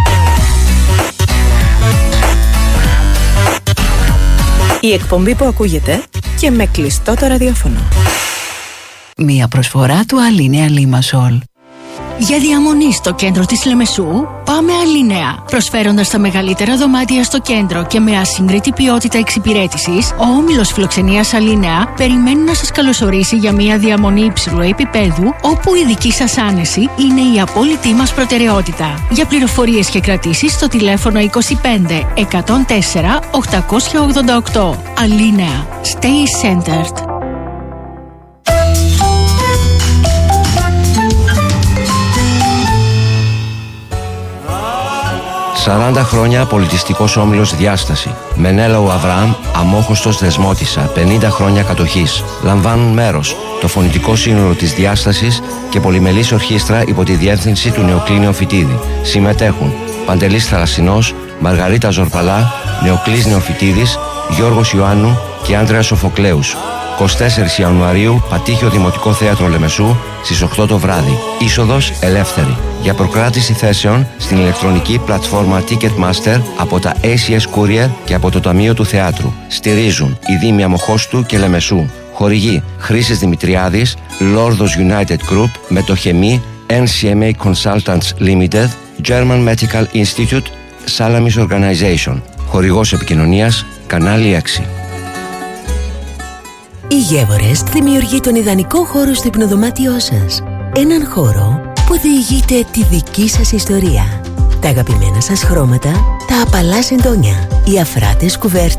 Η εκπομπή που ακούγεται και με κλειστό το ραδιόφωνο. Μία προσφορά του Αλίνεα Λίμασολ. Για διαμονή στο κέντρο της Λεμεσού, πάμε Αλίνεα. Προσφέροντας τα μεγαλύτερα δωμάτια στο κέντρο και με ασύγκριτη ποιότητα εξυπηρέτησης, ο όμιλος φιλοξενίας Αλίνεα περιμένει να σας καλωσορίσει για μια διαμονή υψηλού επίπεδου, όπου η δική σας άνεση είναι η απόλυτη μας προτεραιότητα. Για πληροφορίες και κρατήσεις στο τηλέφωνο είκοσι πέντε εκατόν τέσσερα οκτακόσια ογδόντα οκτώ. Αλίνεα. Stay centered. σαράντα χρόνια πολιτιστικός όμιλος Διάσταση. Μενέλαου Αβραάμ, αμόχωστος Δεσμότισσα, πενήντα χρόνια κατοχής. Λαμβάνουν μέρος το φωνητικό σύνολο της Διάστασης και πολυμελής ορχήστρα υπό τη διεύθυνση του Νεοκλή Νεοφυτίδη. Συμμετέχουν Παντελής Θαλασσινός, Μαργαρίτα Ζορπαλά, Νεοκλής Νεοφυτίδης, Γιώργος Ιωάννου και Άντρεας Σοφοκλέους. είκοσι τέσσερις Ιανουαρίου, Πατήχιο Δημοτικό Θέατρο Λεμεσού, στις οκτώ το βράδυ. Είσοδος ελεύθερη. Για προκράτηση θέσεων στην ηλεκτρονική πλατφόρμα Ticketmaster από τα έι σι ες Courier και από το Ταμείο του Θεάτρου. Στηρίζουν η Δήμη Αμοχώστου και Λεμεσού. Χορηγεί Χρήσης Δημητριάδης, Λόρδος United Group, Μετοχεμή, εν σι εμ έι Consultants Limited, German Medical Institute, Salamis Organization. Χορηγός επικοινωνίας, κανάλι έξι. Η Γέβορες δημιουργεί τον ιδανικό χώρο στο υπνοδωμάτιό σας. Έναν χώρο που διηγείται τη δική σας ιστορία. Τα αγαπημένα σας χρώματα, τα απαλά σεντόνια, οι αφράτες κουβέρτες